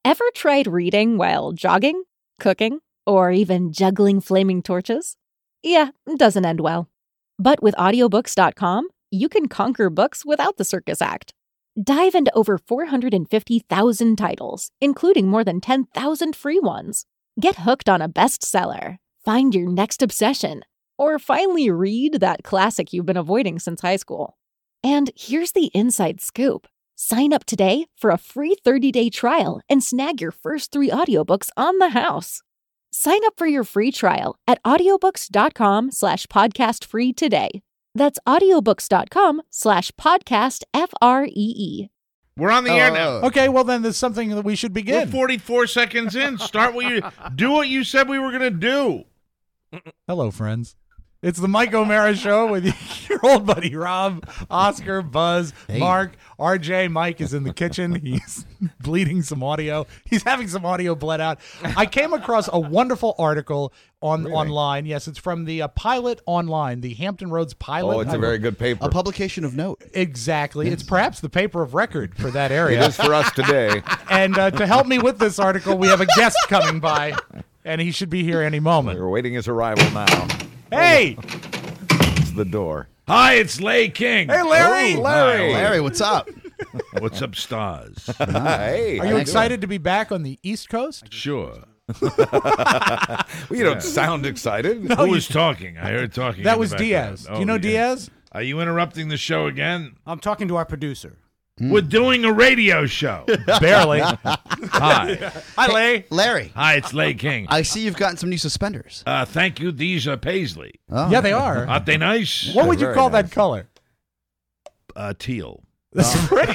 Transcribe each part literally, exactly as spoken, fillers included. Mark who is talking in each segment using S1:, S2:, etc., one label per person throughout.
S1: Ever tried reading while jogging, cooking, or even juggling flaming torches? Yeah, it doesn't end well. But with audiobooks dot com, you can conquer books without the circus act. Dive into over four hundred fifty thousand titles, including more than ten thousand free ones. Get hooked on a bestseller, find your next obsession, or finally read that classic you've been avoiding since high school. And here's the inside scoop. Sign up today for a free thirty-day trial and snag your first three audiobooks on the house. Sign up for your free trial at audiobooks dot com slash podcast free today. That's audiobooks dot com slash podcast F R E E.
S2: We're on the
S3: Oh,
S2: air now.
S3: Okay, well then there's something that we should begin.
S2: We're forty-four seconds in. Start what you do. What you said we were going to do.
S3: Hello, friends. It's the Mike O'Mara Show with your old buddy Rob, Oscar, Buzz,
S4: Hey.
S3: Mark, R J. Mike is in the kitchen. He's bleeding some audio. He's having some audio bled out. I came across a wonderful article on
S5: Really?
S3: online. Yes, it's from the uh, Pilot Online, the Hampton Roads Pilot.
S5: Oh, it's a very good paper.
S4: A publication of note.
S3: Exactly. It's perhaps the paper of record for that area.
S5: It is for us today.
S3: And uh, to help me with this article, we have a guest coming by, and he should be here any moment.
S5: We're waiting his arrival now.
S3: Hey!
S5: It's the door.
S2: Hi, it's Lay King.
S3: Hey, Larry!
S5: Oh, Larry.
S4: Larry, what's up?
S2: What's up, stars?
S5: Hey.
S3: Are you
S4: Thanks.
S3: excited to be back on the East Coast?
S2: Sure.
S5: Well, you don't sound excited.
S2: Who was talking? I heard talking.
S3: That
S2: in the
S3: was
S2: background.
S3: Diaz. Do
S2: Oh,
S3: you know
S2: yeah.
S3: Diaz?
S2: Are you interrupting the show again?
S6: I'm talking to our producer.
S2: We're doing a radio show.
S3: Barely.
S2: Hi.
S3: Hi, Lay.
S4: Larry,
S2: Hi, it's Lay King.
S4: I see you've gotten some new suspenders.
S2: Uh, thank you. These are Paisley.
S4: Oh.
S3: Yeah, they are.
S2: Aren't they nice?
S3: What would you
S5: very
S3: call
S5: nice.
S3: that color?
S2: Uh, teal.
S3: That's pretty.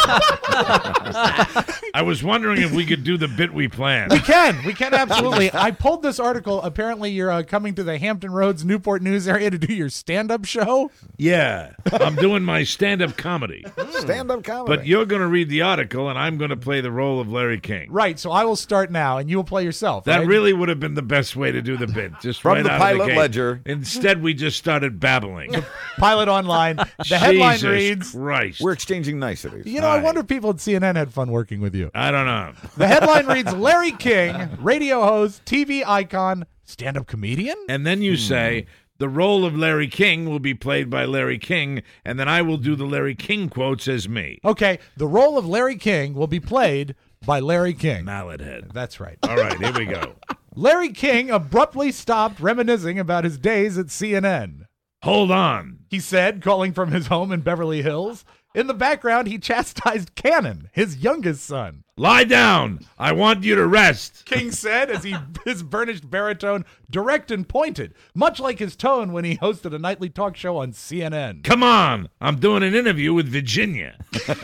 S2: I was wondering if we could do the bit we planned.
S3: We can. We can absolutely. I pulled this article. Apparently, you're uh, coming to the Hampton Roads, Newport News area to do your stand-up show.
S2: Yeah, I'm doing my stand-up comedy.
S5: Stand-up comedy.
S2: But you're going to read the article, and I'm going to play the role of Larry King.
S3: Right. So I will start now, and you will play yourself.
S2: That
S3: right?
S2: really would have been the best way to do the bit. Just
S5: From
S2: right
S5: the
S2: out
S5: Pilot
S2: of the gate.
S5: Ledger.
S2: Instead, we just started babbling.
S3: Pilot Online. The headline
S2: Jesus
S3: reads.
S2: Christ.
S5: We're exchanging niceties.
S3: You know, I
S2: Hi.
S3: wonder if people at C N N had fun working with you.
S2: I don't know.
S3: The headline reads: Larry King, radio host, T V icon, stand-up comedian.
S2: And then you say, the role of Larry King will be played by Larry King, and then I will do the Larry King quotes as me.
S3: Okay, the role of Larry King will be played by Larry King.
S2: Mallet head.
S3: That's right.
S2: All right, here we go.
S3: Larry King abruptly stopped reminiscing about his days at C N N.
S2: Hold on.
S3: He said, calling from his home in Beverly Hills. In the background, he chastised Cannon, his youngest son.
S2: Lie down. I want you to rest.
S3: King said as he his burnished baritone direct and pointed, much like his tone when he hosted a nightly talk show on C N N.
S2: Come on. I'm doing an interview with Virginia.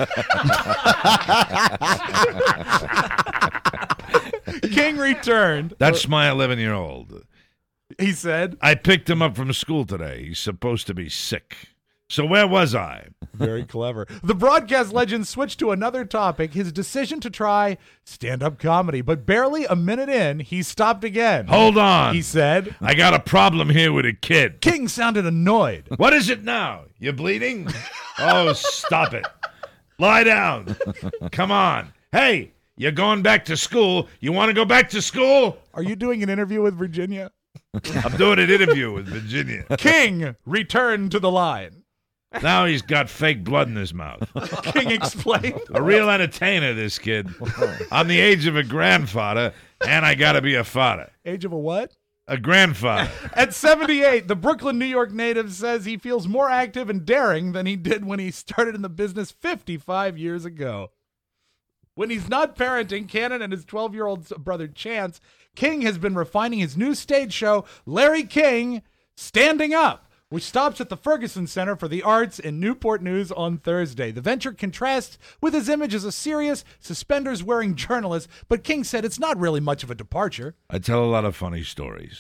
S3: King returned.
S2: That's my eleven-year-old.
S3: He said,
S2: I picked him up from school today. He's supposed to be sick. So where was I?
S3: very clever. The broadcast legend switched to another topic, his decision to try stand-up comedy. But barely a minute in, he stopped again.
S2: Hold on.
S3: He said.
S2: I got a problem here with a kid.
S3: King sounded annoyed.
S2: What is it now? You bleeding? Oh, stop it. Lie down. Come on. Hey, you're going back to school. You want to go back to school?
S3: Are you doing an interview with Virginia?
S2: I'm doing an interview with Virginia.
S3: King returned to the line.
S2: Now he's got fake blood in his mouth.
S3: King explained.
S2: A real entertainer, this kid. I'm the age of a grandfather, and I got to be a father.
S3: Age of a what?
S2: A grandfather.
S3: At seventy-eight, the Brooklyn, New York native says he feels more active and daring than he did when he started in the business fifty-five years ago. When he's not parenting Cannon and his twelve-year-old brother Chance, King has been refining his new stage show, Larry King Standing Up, which stops at the Ferguson Center for the Arts in Newport News on Thursday. The venture contrasts with his image as a serious, suspenders-wearing journalist, but King said it's not really much of a departure.
S2: I tell a lot of funny stories.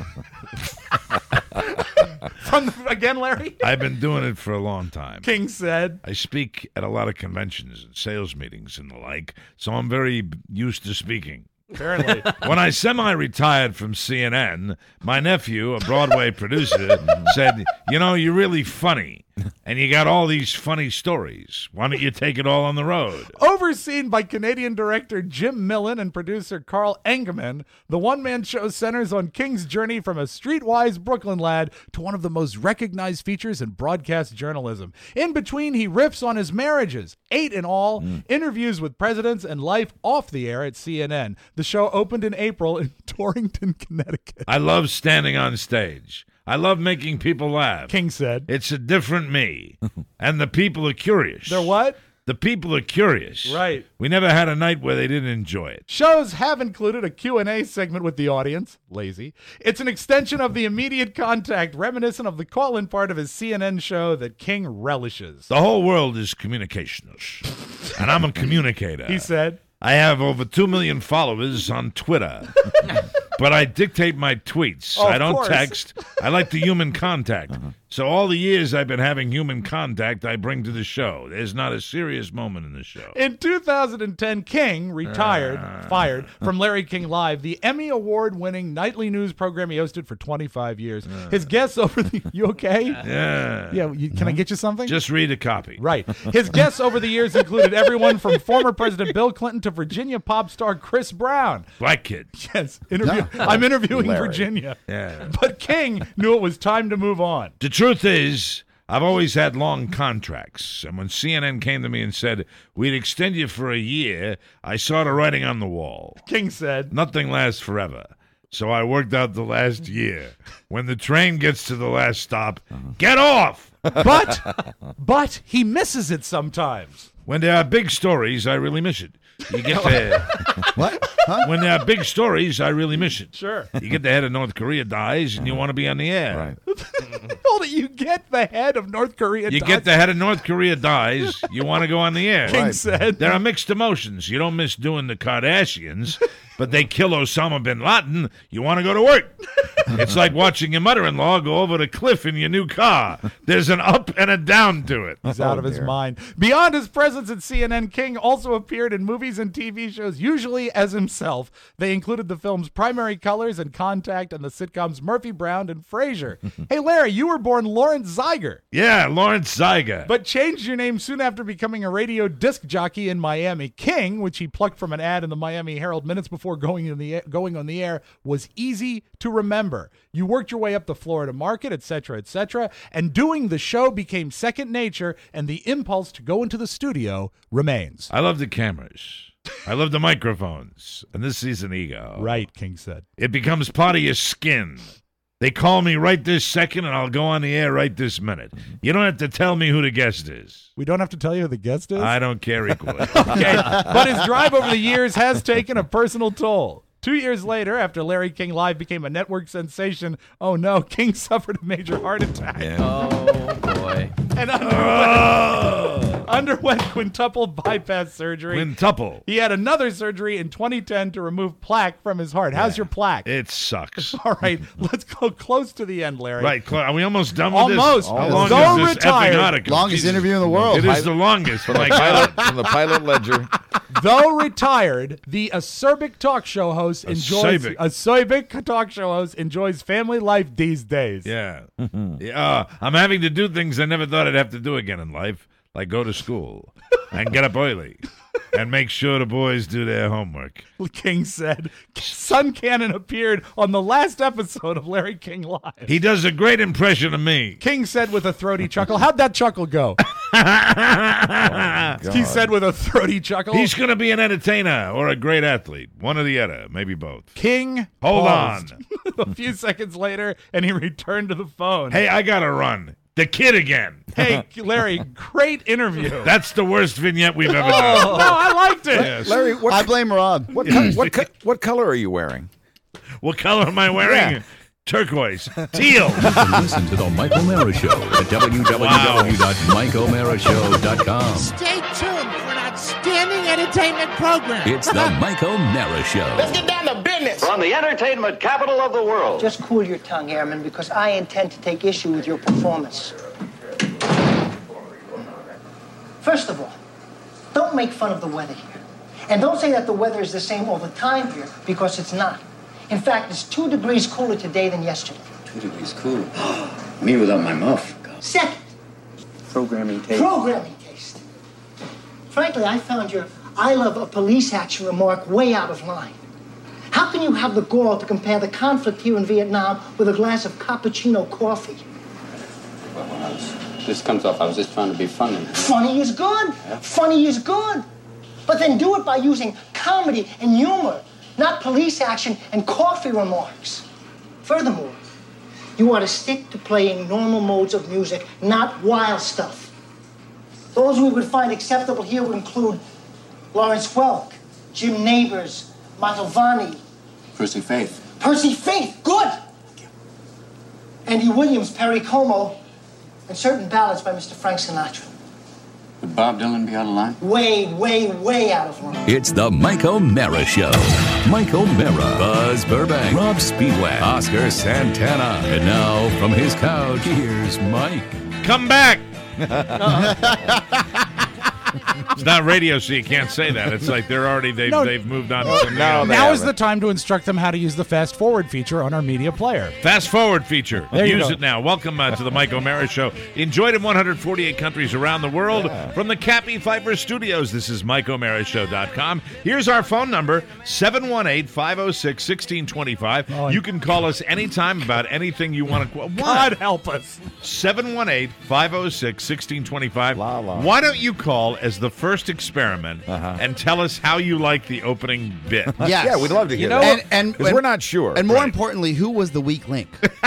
S3: From the, again, Larry?
S2: I've been doing it for a long time.
S3: King said.
S2: I speak at a lot of conventions and sales meetings and the like, so I'm very used to speaking.
S3: Apparently.
S2: When I semi-retired from C N N, my nephew, a Broadway producer, said, you know, you're really funny. And you got all these funny stories. Why don't you take it all on the road?
S3: Overseen by Canadian director Jim Millen and producer Carl Engeman, the one-man show centers on King's journey from a streetwise Brooklyn lad to one of the most recognized features in broadcast journalism. In between, he riffs on his marriages, eight in all, mm. interviews with presidents, and life off the air at C N N. The show opened in April in Torrington, Connecticut.
S2: I love standing on stage. I love making people laugh.
S3: King said.
S2: It's a different me. And the people are curious.
S3: They're what?
S2: The people are curious.
S3: Right.
S2: We never had a night where they didn't enjoy it.
S3: Shows have included a Q and A segment with the audience. Lazy. It's an extension of the immediate contact, reminiscent of the call-in part of his C N N show that King relishes.
S2: The whole world is communications. And I'm a communicator.
S3: He said.
S2: I have over two million followers on Twitter. But I dictate my tweets.
S3: Oh,
S2: I don't
S3: course.
S2: text. I like the human contact. Uh-huh. So all the years I've been having human contact, I bring to the show. There's not a serious moment in the show.
S3: In two thousand ten, King retired, uh, fired from Larry King Live, the Emmy Award-winning nightly news program he hosted for twenty-five years. Uh, His guests over the... You okay?
S2: Yeah.
S3: Yeah. You, can I get you something?
S2: Just read a copy.
S3: Right. His guests over the years included everyone from former President Bill Clinton to Virginia pop star Chris Brown.
S2: Black kid.
S3: Yes. Interview. I'm interviewing
S5: Larry.
S3: Virginia.
S2: Yeah.
S3: But King knew it was time to move on.
S2: The truth is, I've always had long contracts. And when C N N came to me and said, we'd extend you for a year, I saw the writing on the wall.
S3: King said,
S2: nothing lasts forever. So I worked out the last year. When the train gets to the last stop, get off!
S3: But, but he misses it sometimes.
S2: When there are big stories, I really miss it. You get the
S4: What? Huh?
S2: When there are big stories, I really miss it.
S3: Sure.
S2: You get the head of North Korea dies, and you want to be on the air.
S5: Right.
S3: Hold it, you get the head of North Korea.
S2: You
S3: dies.
S2: get the head of North Korea dies, you want to go on the air.
S3: King
S5: Right.
S3: said.
S2: There are mixed emotions. You don't miss doing the Kardashians, but they kill Osama bin Laden. You want to go to work. It's like watching your mother-in-law go over the cliff in your new car. There's an up and a down to it.
S3: He's out
S5: Oh,
S3: of his
S5: dear.
S3: mind. Beyond his presence at C N N, King also appeared in movies and T V shows, usually as himself. They included the films Primary Colors and Contact and the sitcoms Murphy Brown and Frasier. Hey, Larry, you were born Lawrence Zeiger,
S2: Yeah, Lawrence Zeiger.
S3: but changed your name soon after becoming a radio disc jockey in Miami. King, which he plucked from an ad in the Miami Herald minutes before going, in the, going on the air, was easy to remember. You worked your way up the Florida market, et cetera, et cetera, and doing the show became second nature, and the impulse to go into the studio remains.
S2: I love the cameras. I love the microphones. And this is an ego.
S3: Right, King said.
S2: It becomes part of your skin. They call me right this second, and I'll go on the air right this minute. You don't have to tell me who the guest is.
S3: We don't have to tell you who the guest is?
S2: I don't care equally.
S3: Okay, but his drive over the years has taken a personal toll. Two years later, after Larry King Live became a network sensation, oh no, King suffered a major heart attack
S5: Yeah.
S6: Oh, boy.
S3: and underwent, underwent quintuple bypass surgery.
S2: Quintuple.
S3: He had another surgery in twenty ten to remove plaque from his heart. How's your plaque?
S2: It sucks.
S3: All right, let's go close to the end, Larry.
S2: Right, Cla- are we almost done with
S3: Almost.
S2: this? How long
S3: Go
S2: is this
S3: retired.
S2: effing article?
S4: Longest
S2: Jesus.
S4: interview in the world.
S2: It is the longest.
S5: From the
S2: My
S5: pilot,
S2: God.
S5: from the pilot ledger.
S3: Though retired, the acerbic talk show host enjoys
S2: Acerbic.
S3: acerbic talk show host enjoys family life these days.
S2: Yeah. yeah. I'm having to do things I never thought I'd have to do again in life, like go to school and get up early and make sure the boys do their homework.
S3: King said. Sun Cannon appeared on the last episode of Larry King Live.
S2: He does a great impression of me.
S3: King said with a throaty chuckle. How'd that chuckle go? He said with a throaty chuckle.
S2: He's going to be an entertainer or a great athlete. One or the other. Maybe both.
S3: King
S2: Hold
S3: paused.
S2: on.
S3: A few seconds later, and he returned to the phone.
S2: Hey, I got to run. The kid again.
S3: Hey, Larry, great interview.
S2: That's the worst vignette we've ever
S3: Oh,
S2: done.
S3: no, I liked it.
S2: Yes.
S5: Larry, what,
S4: I blame Rob.
S5: what, co- what, co- what color are you wearing?
S2: What color am I wearing?
S5: Yeah.
S2: Turquoise. Teal.
S7: Listen to The Mike O'Mara Show at w w w dot mike o'mara show dot com.
S8: Stay tuned for an outstanding entertainment program.
S7: It's The Mike O'Mara Show.
S8: Get down to business.
S9: From the entertainment capital of the world.
S10: Just cool your tongue, Airman, because I intend to take issue with your performance. First of all, don't make fun of the weather here. And don't say that the weather is the same all the time here, because it's not. In fact, it's two degrees cooler today than yesterday.
S11: Two degrees cooler. Me without my muff.
S10: Second,
S6: Programming taste.
S10: Programming taste. Frankly, I found your I love a police action remark way out of line. How can you have the gall to compare the conflict here in Vietnam with a glass of cappuccino coffee?
S6: Well, I was, this comes off, I was just trying to be funny.
S10: Funny is good. Yeah. Funny is good. But then do it by using comedy and humor, not police action and coffee remarks. Furthermore, you ought to stick to playing normal modes of music, not wild stuff. Those we would find acceptable here would include Lawrence Welk, Jim Nabors, Mantovani.
S6: Percy Faith.
S10: Percy Faith, good! Andy Williams, Perry Como, and certain ballads by Mister Frank Sinatra.
S6: Would Bob Dylan be out of line?
S10: Way, way, way out of line.
S7: It's the Mike O'Mara Show. Mike O'Mara, Buzz Burbank, Rob Speedway, Oscar Santana. And now, from his couch, here's Mike.
S2: Come back! It's not radio, so you can't say that. It's like they're already, they've,
S3: No.
S2: they've moved on to
S3: No,
S2: something else.
S3: now is the time to instruct them how to use the fast forward feature on our media player.
S2: Fast forward feature.
S3: There you
S2: Use
S3: go.
S2: it now. Welcome uh, to the Mike O'Mara Show. Enjoyed in one hundred forty-eight countries around the world. From the Cappy Pfeiffer Studios, this is Mike O'Mara Show dot com. Here's our phone number, seven one eight, five oh six, one six two five.
S3: Oh,
S2: you can call us anytime about anything you want to. What?
S3: God help us.
S2: seven one eight, five oh six, one six two five.
S5: La, la.
S2: Why don't you call as the first experiment
S5: Uh-huh.
S2: and tell us how you like the opening bit?
S4: Yes.
S5: Yeah, we'd love to hear
S4: know,
S5: that.
S4: and, and,
S5: 'Cause
S4: and
S5: we're not sure.
S4: And more
S2: Right.
S4: importantly, who was the weak link?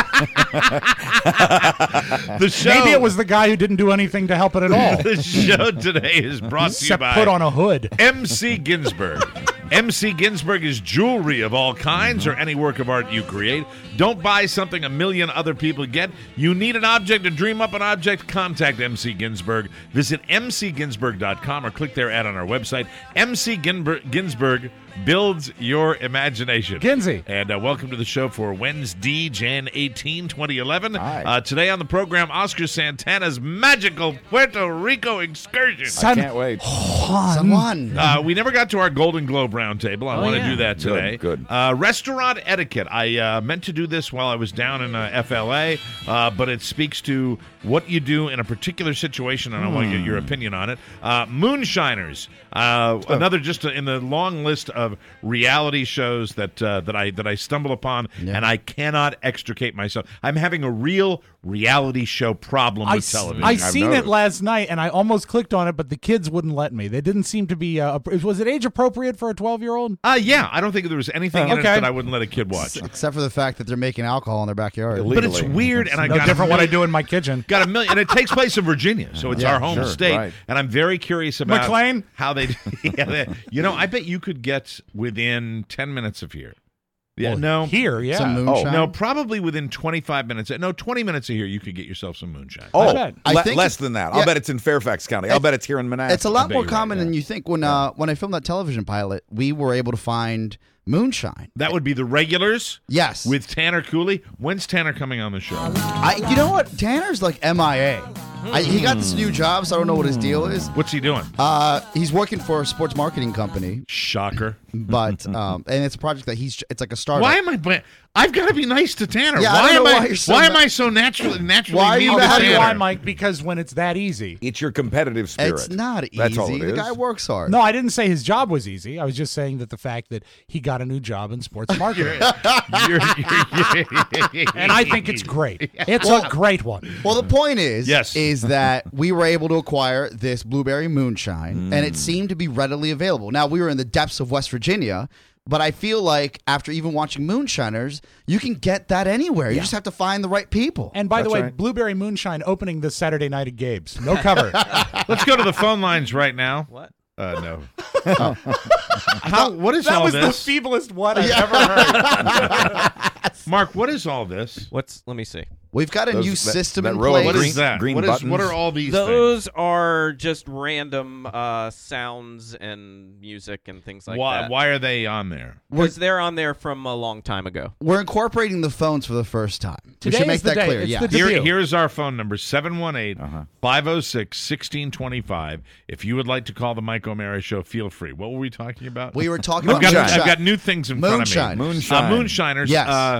S2: The show,
S3: Maybe it was the guy who didn't do anything to help it at all.
S2: the show today is brought to you
S3: Except
S2: by
S3: put on a hood.
S2: M C Ginsburg. M C Ginsburg is jewelry of all kinds or any work of art you create. Don't buy something a million other people get. You need an object to dream up an object? Contact M C Ginsburg. Visit m c ginsburg dot com or click their ad on our website. M C Ginber- Ginsburg builds your imagination.
S3: Ginsey.
S2: And uh, welcome to the show for Wednesday, January eighteenth, twenty eleven.
S5: Hi.
S2: Uh, today on the program, Oscar Santana's magical Puerto Rico excursion.
S5: I can't wait.
S4: Someone.
S2: Uh, we never got to our Golden Globe roundtable. I
S1: Oh,
S2: want to
S1: yeah.
S2: do that today.
S5: Good, good.
S2: Uh, restaurant etiquette. I uh, meant to do this while I was down in uh, F L A, uh, but it speaks to what you do in a particular situation, and I want to get your opinion on it. Uh, Moonshiners. Uh, another just in the long list of reality shows that uh, that I that I stumble upon,
S4: Yeah.
S2: and I cannot extricate myself. I'm having a real reality show problem
S3: I,
S2: with
S3: s-
S2: television.
S3: I
S2: I've
S3: seen it
S2: noticed.
S3: last night, and I almost clicked on it, but the kids wouldn't let me. They didn't seem to be. Uh, appro- was it age appropriate for a twelve-year-old?
S2: Uh, yeah, I don't think there was anything in it
S3: Okay.
S2: that I wouldn't let a kid watch.
S4: Except for the fact that they're making alcohol in their backyard.
S2: But it's
S5: Legally.
S2: weird, and I
S3: No
S2: got
S3: different
S2: a
S3: what I
S2: million,
S3: do in my kitchen.
S2: got a million, and it takes place in Virginia, so it's
S4: Yeah,
S2: our home
S5: sure,
S2: state.
S5: right.
S2: And I'm very curious about
S3: McLean?
S2: how they, yeah, they. You know, I bet you could get within ten minutes of here. Yeah,
S3: Well,
S2: no,
S3: Here, yeah.
S4: Some moonshine.
S2: no, probably within twenty-five minutes. No, twenty minutes of here, you could get yourself some moonshine.
S5: Oh,
S3: bet.
S4: I
S5: le-
S4: think
S5: less
S4: it-
S5: than that.
S4: yeah.
S5: I'll bet it's in Fairfax County. I'll bet it's here in Manassas.
S4: It's a lot
S2: bet
S4: more
S2: you're right,
S4: common
S2: yeah.
S4: than you think. When uh, when I filmed that television pilot, we were able to find moonshine.
S2: That would be the regulars
S4: Yes.
S2: with Tanner Cooley. When's Tanner coming on the show?
S4: I, you know what? Tanner's like M I A. I, he got this new job, so I don't know what his deal is.
S2: What's he doing?
S4: Uh, he's working for a sports marketing company,
S2: Shocker.
S4: but um, and it's a project that he's. It's like a startup.
S2: Why am I? bla- I've got to be nice to Tanner.
S4: Yeah, I
S2: why
S4: don't
S2: am
S4: know
S2: I?
S4: why you're so
S2: why
S4: ma-
S2: am I so naturally naturally
S4: Why are
S2: mean
S4: you
S2: to
S3: I'll
S4: mad
S3: tell you
S2: Tanner?
S3: why, Mike, because when it's that easy.
S5: It's your competitive spirit.
S4: It's not easy.
S5: That's all it
S4: the
S5: is.
S4: guy works hard.
S3: No, I didn't say his job was easy. I was just saying that the fact that he got a new job in sports marketing.
S2: You're- you're-
S3: And I think it's great. It's a great one.
S4: Well, the point is,
S2: Yes.
S4: is that we were able to acquire this blueberry moonshine, and it seemed to be readily available. Now, we were in the depths of West Virginia, but I feel like after even watching Moonshiners, you can get that anywhere. You just have to find the right people.
S3: And by the
S5: That's
S3: way,
S5: right.
S3: Blueberry Moonshine opening this Saturday night at Gabe's. No cover.
S2: Let's go to the phone lines right now.
S11: What?
S2: Uh, no. How, what is
S3: that
S2: all
S3: was
S2: this?
S3: the feeblest one I've ever heard.
S2: Mark, what is all this?
S11: What's? Let me see.
S4: We've got a
S5: Those-
S4: new
S5: that-
S4: system
S5: that
S4: in
S5: row of
S4: place.
S2: What
S5: green-
S2: is that?
S5: green
S2: What is?
S5: buttons?
S2: What are all these things?
S11: Those are just random uh, sounds and music and things like
S2: why,
S11: that.
S2: why are they on there?
S11: Because they're on there from a long time ago.
S4: We're incorporating the phones for the first time.
S3: Today
S4: we should make
S3: is the
S4: that
S3: day.
S4: clear.
S3: It's
S4: Yeah.
S3: the
S2: Here,
S3: debut.
S2: here's our phone number, seven one eight,
S5: Uh-huh.
S2: five oh six, one six two five. If you would like to call the Mike O'Mara Show, feel free. What were we talking about?
S4: We were talking
S2: I've
S4: about
S2: got,
S4: moonshine.
S2: I've got new things in front of me.
S4: Moonshine.
S5: Moonshine.
S2: Uh, moonshiners.
S4: Yes.
S2: Uh,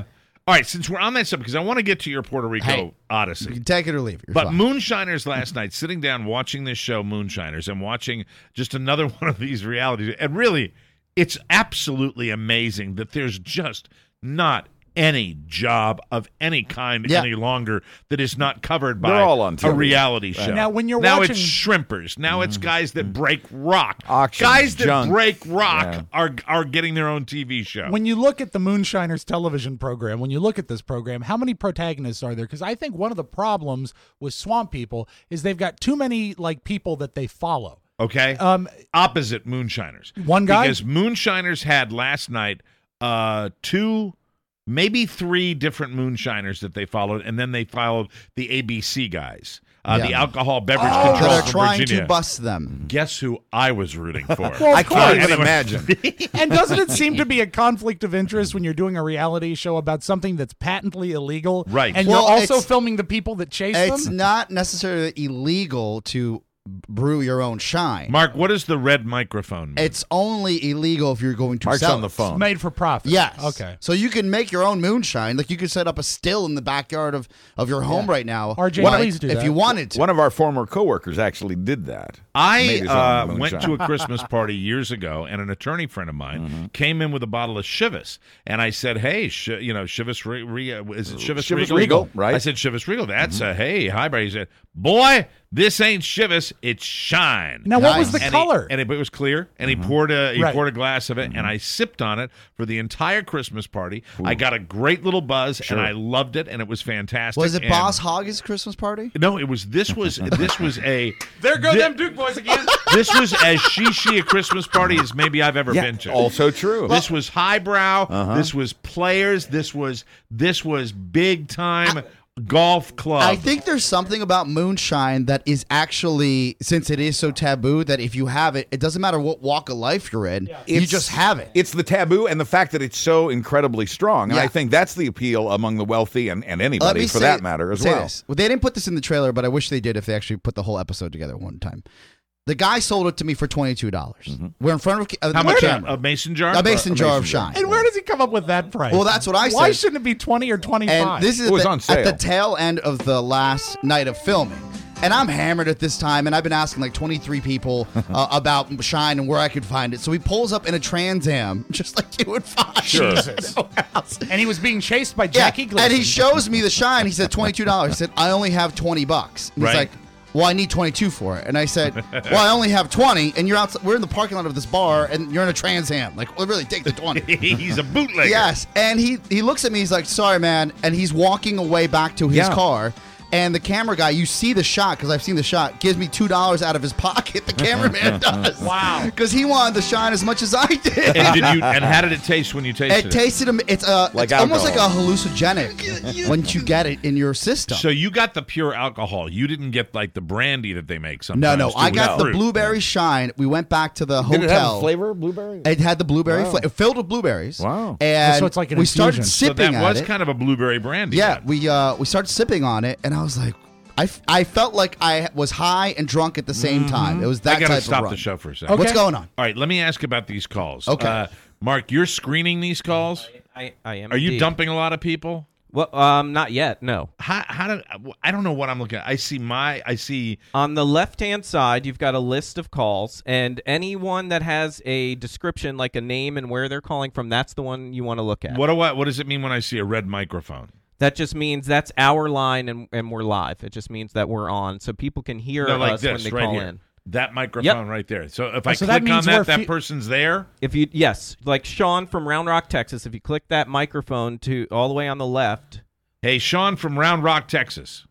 S2: All right, since we're on that subject, because I want to get to your Puerto Rico
S4: Hey,
S2: odyssey.
S4: You can take it or leave it. You're
S2: But
S4: fine.
S2: Moonshiners last night, sitting down watching this show, Moonshiners, and watching just another one of these realities, and really, it's absolutely amazing that there's just not any job of any kind
S4: Yeah.
S2: any longer that is not covered by
S5: They're all on
S2: a
S5: T V.
S2: reality
S5: Right.
S2: show.
S3: Now, when you're
S2: now
S3: watching-
S2: it's shrimpers. Now it's guys that break rock.
S5: Auctions,
S2: guys that
S5: junk.
S2: break rock
S5: Yeah.
S2: are are getting their own T V show.
S3: When you look at the Moonshiners television program, when you look at this program, how many protagonists are there? Because I think one of the problems with Swamp People is they've got too many like people that they follow.
S2: Okay.
S3: Um,
S2: Opposite Moonshiners.
S3: One guy?
S2: Because Moonshiners had last night uh, two, maybe three different Moonshiners that they followed, and then they followed the A B C guys, uh,
S4: Yeah.
S2: the alcohol beverage
S4: Oh,
S2: control
S4: they're
S2: from
S4: trying
S2: Virginia.
S4: to bust them.
S2: Guess who I was rooting for?
S3: Well,
S5: I
S3: of
S5: can't
S3: course.
S5: even
S2: Anyway.
S5: imagine.
S3: And doesn't it seem to be a conflict of interest when you're doing a reality show about something that's patently illegal?
S2: Right.
S3: And
S4: Well,
S3: you're also
S4: it's-
S3: filming the people that chase
S4: It's
S3: them?
S4: not necessarily illegal to brew your own shine.
S2: Mark, what does the red microphone mean?
S4: It's only illegal if you're going to
S5: Mark's
S4: sell
S5: on the
S4: it.
S5: phone.
S3: Made for profit.
S4: Yes.
S3: Okay.
S4: So you can make your own moonshine. Like you could set up a still in the backyard of, of your home right now.
S3: R J,
S4: like,
S3: please do
S4: if
S3: that.
S4: you wanted to.
S5: One of our former coworkers actually did that.
S2: I
S5: Made his
S2: uh,
S5: own
S2: went
S5: moonshine.
S2: to a Christmas party years ago, and an attorney friend of mine
S5: Mm-hmm.
S2: came in with a bottle of Chivas, and I said, "Hey, Sh- you know, Chivas, Re- Re- is it Chivas,
S5: Chivas
S2: Regal?
S5: Regal, right.
S2: I said, "Chivas Regal." That's a hey, hi, buddy. He said, "Boy, this ain't Chivas, it's Shine."
S3: Now, what was the
S2: and
S3: color?
S2: He, and it, it was clear, and he poured a he
S3: Right.
S2: poured a glass of it, and I sipped on it for the entire Christmas party. I got a great little buzz, and I loved it, and it was fantastic.
S4: was it
S2: and-
S4: Boss Hogg's Christmas party?
S2: No, it was. This was. This was a.
S3: There go
S2: thi-
S3: them Duke boys again.
S2: This was as shishi a Christmas party as maybe I've ever been to.
S5: Also true.
S2: This was highbrow. This was players. This was this was big time golf club.
S4: I think there's something about moonshine that is actually, since it is so taboo, that if you have it, it doesn't matter what walk of life you're in, you
S5: It's-
S4: just have it.
S5: It's the taboo and the fact that it's so incredibly strong. And
S4: Yeah.
S5: I think that's the appeal among the wealthy and, and
S4: Let
S5: anybody
S4: me
S5: for
S4: say-
S5: that matter as
S4: say
S5: well.
S4: this. Well, they didn't put this in the trailer, but I wish they did if they actually put the whole episode together one time. The guy sold it to me for twenty-two dollars.
S5: Mm-hmm.
S4: We're in front of uh,
S2: How
S4: the
S2: much? A,
S4: camera.
S2: a mason jar.
S4: A mason
S5: a
S4: jar of
S5: mason jar.
S4: shine.
S3: And where does he come up with that price?
S4: Well, that's what I
S3: Why
S4: said.
S3: shouldn't it be twenty or twenty-five?
S4: And this is
S5: It was
S4: the-
S5: on sale.
S4: at the tail end of the last night of filming. And I'm hammered at this time, and I've been asking like twenty-three people uh, about Shine and where I could find it. So he pulls up in a Trans Am, just like you would find.
S5: Sure.
S3: Jesus.
S4: No house.
S3: And he was being chased by
S4: Yeah,
S3: Jackie Gleason.
S4: and he shows me the Shine. He said twenty-two dollars. He said, I only have twenty bucks. And
S2: Right.
S4: He's like, well, I need twenty-two for it. And I said, well, I only have twenty, and you're outside. We're in the parking lot of this bar, and you're in a Trans Am. Like, well, really, take the twenty.
S2: He's a bootlegger.
S4: Yes, and he he looks at me. He's like, "Sorry, man," and he's walking away back to his
S5: Yeah.
S4: car. And the camera guy, you see the shot because I've seen the shot, gives me two dollars out of his pocket. The cameraman does.
S3: Wow.
S4: Because he wanted the Shine as much as I did.
S2: And did you? And how did it taste when you tasted
S4: It tasted him. It's uh,
S5: Like
S4: it's almost like a
S5: alcohol.
S4: hallucinogenic once you get it in your system.
S2: So you got the pure alcohol. You didn't get like the brandy that they make sometimes.
S4: no, no, I
S2: with
S4: got the
S2: fruit.
S4: blueberry Shine. We went back to the
S5: Did
S4: hotel.
S5: it have flavor, blueberry?
S4: It had the blueberry
S5: Wow.
S4: flavor, filled with blueberries.
S5: Wow.
S4: And
S3: So it's like an
S4: we started
S3: infusion.
S2: So
S4: sipping
S2: that
S4: at
S2: was
S4: it.
S2: kind of a blueberry brandy.
S4: Yeah,
S2: then.
S4: we uh we started sipping on it, and I was like, I, f- I felt like I was high and drunk at the same time. It was that
S2: I gotta
S4: type
S2: stop
S4: of run.
S2: the show for a second.
S3: Okay.
S4: What's going on?
S2: All right, let me ask about these calls.
S4: Okay.
S2: Uh, Mark, you're screening these calls.
S11: I, I am.
S2: Are you
S11: indeed.
S2: dumping a lot of people?
S11: Well, um, not yet. No.
S2: How, how did I don't know what I'm looking at. I see my I see
S11: On the left-hand side, you've got a list of calls, and anyone that has a description, like a name and where they're calling from, that's the one you want to look at.
S2: what do I, what does it mean when I see a red microphone?
S11: That just means that's our line, and, and we're live. It just means that we're on, so people can hear
S2: No, like
S11: us when
S2: this
S11: they
S2: right
S11: call
S2: here.
S11: in.
S2: That microphone right there. So if I
S3: so that
S2: click on
S3: means we're
S2: that, that
S3: fe-
S2: person's there.
S11: If you yes, like Sean from Round Rock, Texas. If you click that microphone to all the way on the left.
S2: Hey, Sean from Round Rock, Texas.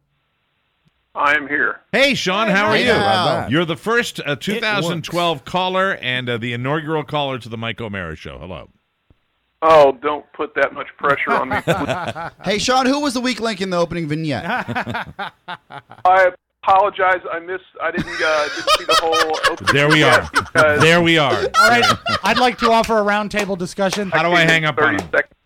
S12: I am here.
S2: Hey, Sean, how are
S4: Hey,
S2: you?
S4: how about that?
S2: You're the first uh, two thousand twelve caller and uh, the inaugural caller to the Mike O'Mara Show. Hello.
S12: Oh, don't put that much pressure on me.
S4: Hey, Sean, who was the weak link in the opening vignette?
S12: I apologize. I missed. I didn't, uh, didn't see the whole. Opening
S2: There we are.
S12: because
S2: There we are.
S3: All right, I'd like to offer a roundtable discussion.
S2: How do I hang up on
S12: thirty
S2: him?
S12: seconds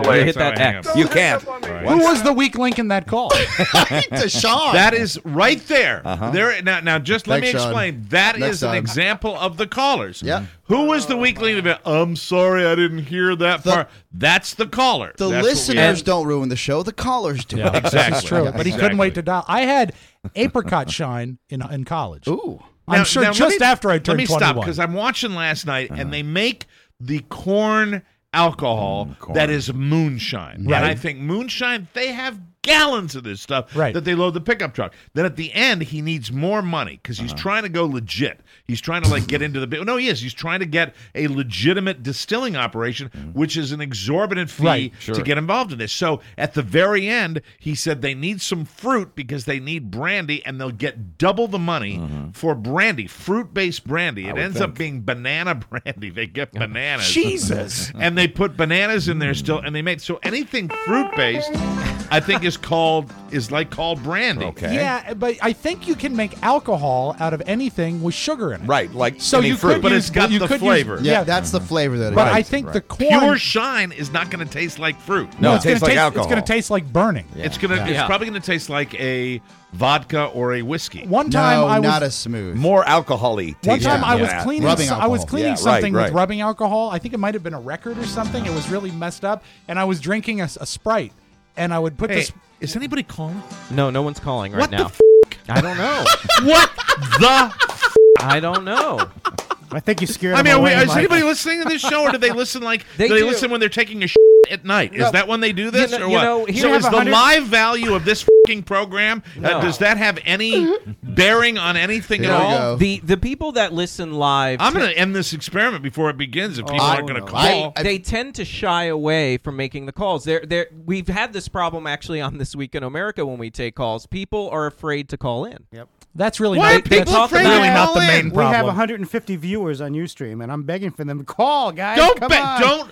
S12: way.
S11: You hit that
S2: Hang
S11: X.
S2: up.
S5: You can't.
S2: Right.
S3: Who was the weak link in that call?
S4: Deshaun.
S2: That is right there.
S5: Uh-huh.
S2: There now. Now, just let
S4: Thanks,
S2: me
S4: Sean.
S2: explain. That
S4: Next
S2: is an
S4: time.
S2: example of the callers.
S4: Yeah.
S2: Who was the weak link? Of I'm sorry, I didn't hear that
S4: The-
S2: part. That's the caller.
S4: the
S2: That's what we
S4: listeners
S2: have.
S4: don't ruin the show. The callers do.
S3: Yeah,
S2: Exactly.
S3: This is true.
S4: Yeah,
S3: But he
S2: exactly.
S3: couldn't wait to dial. I had apricot shine in in college.
S4: Ooh.
S3: I'm
S2: Now-
S3: sure
S2: now let
S3: just
S2: me-
S3: after I turned
S2: Let me
S3: twenty-one.
S2: stop because I'm watching last night, and they make the corn alcohol
S5: corn.
S2: that is moonshine.
S3: Right.
S2: And I think moonshine, they have gallons of this stuff
S3: Right.
S2: that they load the pickup truck. Then at the end, he needs more money because he's trying to go legit. He's trying to like get into the bit. No, he is. He's trying to get a legitimate distilling operation, which is an exorbitant fee
S3: Right.
S5: Sure.
S2: to get involved in this. So at the very end, he said they need some fruit because they need brandy, and they'll get double the money for brandy, fruit-based brandy. It
S5: would
S2: ends up
S5: think.
S2: being banana brandy. They get bananas.
S3: Jesus.
S2: And they put bananas in there still, and they made so anything fruit-based, I think is called is like called brandy.
S5: Okay.
S3: Yeah, but I think you can make alcohol out of anything with sugar in it.
S5: Right, like
S3: So
S5: any
S3: you
S5: fruit.
S3: could
S2: But
S3: use,
S2: it's got
S3: you
S2: the
S3: could
S2: flavor.
S3: Use,
S4: Yeah,
S3: yeah,
S4: that's the flavor that it
S3: but
S4: is.
S3: I think the corn.
S2: Pure shine is not going to taste like fruit.
S5: No, it
S3: it's gonna
S5: tastes like
S3: taste,
S5: alcohol.
S3: It's going to taste like burning.
S2: It's gonna. It's
S11: Yeah.
S2: probably going to taste like a vodka or a whiskey.
S3: One time
S4: no,
S3: I was
S4: not as smooth.
S5: More alcohol-y.
S3: One
S5: taste
S3: time
S5: than
S3: I was
S5: that.
S3: cleaning.
S4: Rubbing
S3: so- I was
S4: alcohol.
S3: cleaning
S5: Yeah, right,
S3: something
S5: right.
S3: with rubbing alcohol. I think it might have been a record or something. It was really messed up, and I was drinking a, a Sprite, and I would put
S2: Hey,
S3: this.
S2: is anybody calling?
S11: No, no one's calling right
S2: What the
S11: now.
S2: f-
S11: I don't know.
S2: What the? F-
S11: I don't know.
S13: I think you scared
S2: I
S13: him
S2: mean, are we,
S13: away,
S2: is
S13: Mike.
S2: anybody listening to this show, or do they listen like
S11: They
S2: do they
S11: do.
S2: listen when they're taking a shit at night? Is
S11: No.
S2: that when they do this,
S11: You know-
S2: or
S11: you
S2: what?
S11: know, here
S2: so
S11: I
S2: is
S11: have
S2: the
S11: a hundred-
S2: live value of this fucking program? Uh,
S11: No.
S2: does that have any bearing on anything
S4: Here
S2: at
S4: we
S2: all?
S4: go.
S11: The the people that listen live,
S2: I'm going to end this experiment before it begins. If people
S4: I-
S2: aren't going to
S4: no.
S2: call,
S4: I-
S11: they tend to shy away from making the calls. They're, they're, we've had this problem actually on This Week in America when we take calls. People are afraid to call in.
S13: Yep.
S3: That's really
S2: Why
S3: not,
S2: are people
S3: that's not-
S2: afraid
S3: really
S2: to
S3: not
S2: call
S3: the
S2: in?
S3: main
S13: We
S3: problem.
S13: have one hundred fifty viewers on Ustream, and I'm begging for them to call, guys.
S2: don't
S13: Come
S2: be-
S13: on.
S2: don't.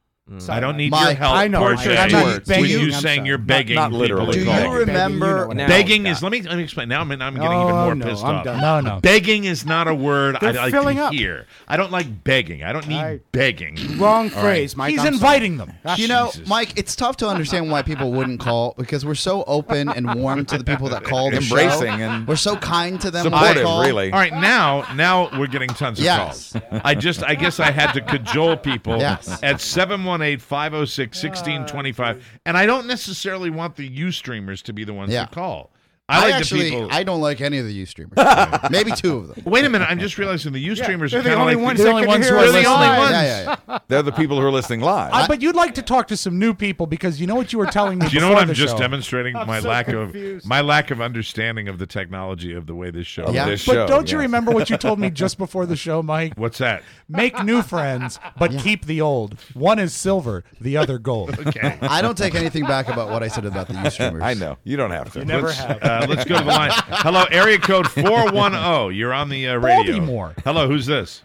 S2: I don't need your
S4: Mike,
S2: help.
S13: I know,
S2: per
S13: I-
S2: se,
S13: I'm
S4: not
S2: with
S13: begging,
S2: you
S13: I'm
S2: saying
S13: sorry.
S2: you're begging
S5: Not
S2: people
S5: literally.
S2: to
S4: Do
S2: call.
S4: you
S13: Begging,
S4: remember?
S13: you know what I mean.
S2: Begging
S11: No.
S2: is. Let me let me explain. Now I'm I'm getting
S13: Oh,
S2: even more
S13: no,
S2: pissed
S13: I'm
S2: off.
S13: done.
S3: No, no.
S2: Begging is not a word I
S13: They're
S2: like
S13: filling
S2: to
S13: up.
S2: hear. I don't like begging. I don't need
S13: Right.
S2: begging.
S13: Wrong phrase, Mike.
S3: He's
S13: I'm
S3: inviting them.
S4: You know,
S2: Jesus.
S4: Mike, it's tough to understand why people wouldn't call because we're so open and warm to the people that call the
S5: Embracing
S4: show.
S5: and
S4: we're so kind to them. when they
S5: supportive,
S4: call.
S5: really.
S2: All right, now now we're getting tons of
S4: Yes.
S2: calls. I just I guess I had to cajole people
S4: Yes.
S2: at seven one eight, five oh six, one six two five. And I don't necessarily want the Ustreamers to be the ones
S4: Yeah.
S2: to call.
S4: I,
S2: I like
S4: actually,
S2: the people.
S4: I don't like any of the Ustreamers. Maybe two of them.
S2: Wait a minute, I'm just realizing the Ustreamers
S13: They're
S2: are
S13: the
S2: kind of
S13: only
S2: like
S13: ones
S2: the,
S3: They're
S13: that
S3: the
S13: can
S3: only ones
S13: hear
S3: who are
S13: us
S2: They're the only
S13: live.
S2: ones.
S4: Yeah, yeah, yeah.
S5: They're the people who are listening live.
S3: Uh, but you'd like to talk to some new people because you know what you were telling me.
S2: Do you know
S3: before
S2: what I'm
S3: the
S2: just
S3: show.
S2: demonstrating?
S13: I'm
S2: my
S13: so
S2: lack
S13: confused.
S2: of my lack of understanding of the technology of the way this show.
S5: Of
S4: Yeah.
S5: this
S3: But
S5: show,
S3: don't you
S5: yes.
S3: remember what you told me just before the show, Mike?
S2: What's that?
S3: Make new friends, but keep the old. One is silver, the other gold.
S2: Okay.
S4: I don't take anything back about what I said about the Ustreamers.
S5: I know. You don't have to.
S3: Never
S2: let's,
S3: have.
S2: Uh, let's go to the line. Hello, area code four one zero. You're on the uh, radio.
S3: Baltimore.
S2: Hello, who's this?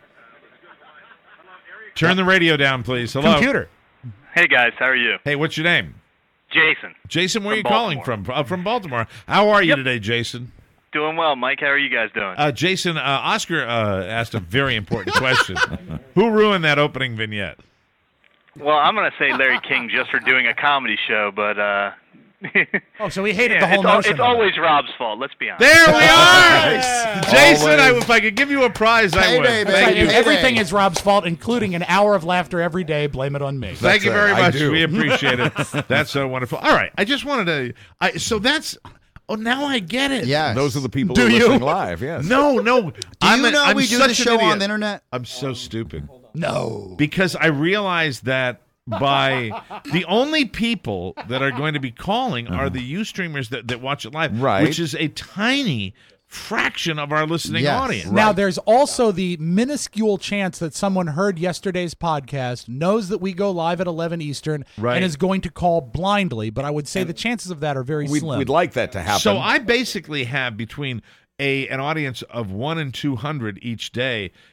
S2: Turn the radio down, please. Hello.
S3: Computer.
S12: Hey guys, how are you?
S2: Hey, what's your name?
S12: Jason.
S2: Jason, where
S12: From
S2: are you calling
S12: Baltimore.
S2: from? Uh, from Baltimore. How are you
S12: Yep.
S2: today, Jason?
S12: Doing well, Mike. How are you guys doing?
S2: Uh, Jason, uh, Oscar uh, asked a very important question. Who ruined that opening vignette?
S12: Well, I'm going to say Larry King just for doing a comedy show, but uh,
S3: Oh, so he hated
S12: yeah,
S3: the whole
S12: it's, al-
S3: notion.
S12: it's
S3: of it.
S12: always Rob's fault. Let's be honest.
S2: There we are!
S4: Nice.
S2: Jason, I,
S5: Always.
S2: if I could give you a prize, I would.
S4: Payday,
S2: Thank
S4: baby.
S2: you.
S4: Hey,
S3: Everything
S4: hey.
S3: is Rob's fault, including an hour of laughter every day. Blame it on me.
S2: Thank you
S5: That's
S2: very
S5: right. I
S2: much.
S5: do.
S2: We appreciate it. That's so wonderful. All right, I just wanted to. I so that's. Oh, now I get it.
S4: Yes.
S5: Those are the people
S3: Do
S5: who are
S3: you?
S5: listening live, yes.
S2: No, no.
S4: Do
S2: I'm
S4: you
S2: a-
S4: know
S2: I'm
S4: we do
S2: such
S4: the
S2: an
S4: show
S2: idiot.
S4: on the internet?
S2: I'm so stupid
S3: No.
S2: because I realized that by the only people that are going to be calling are the Ustreamers that, that watch it live,
S5: Right.
S2: which is a tiny fraction of our listening
S4: Yes.
S2: audience.
S3: Now, there's also the minuscule chance that someone heard yesterday's podcast, knows that we go live at eleven Eastern,
S2: Right.
S3: and is going to call blindly. But I would say the chances of that are very
S5: We'd,
S3: slim.
S5: we'd like that to happen.
S2: So I basically have between a an audience of one and two hundred each day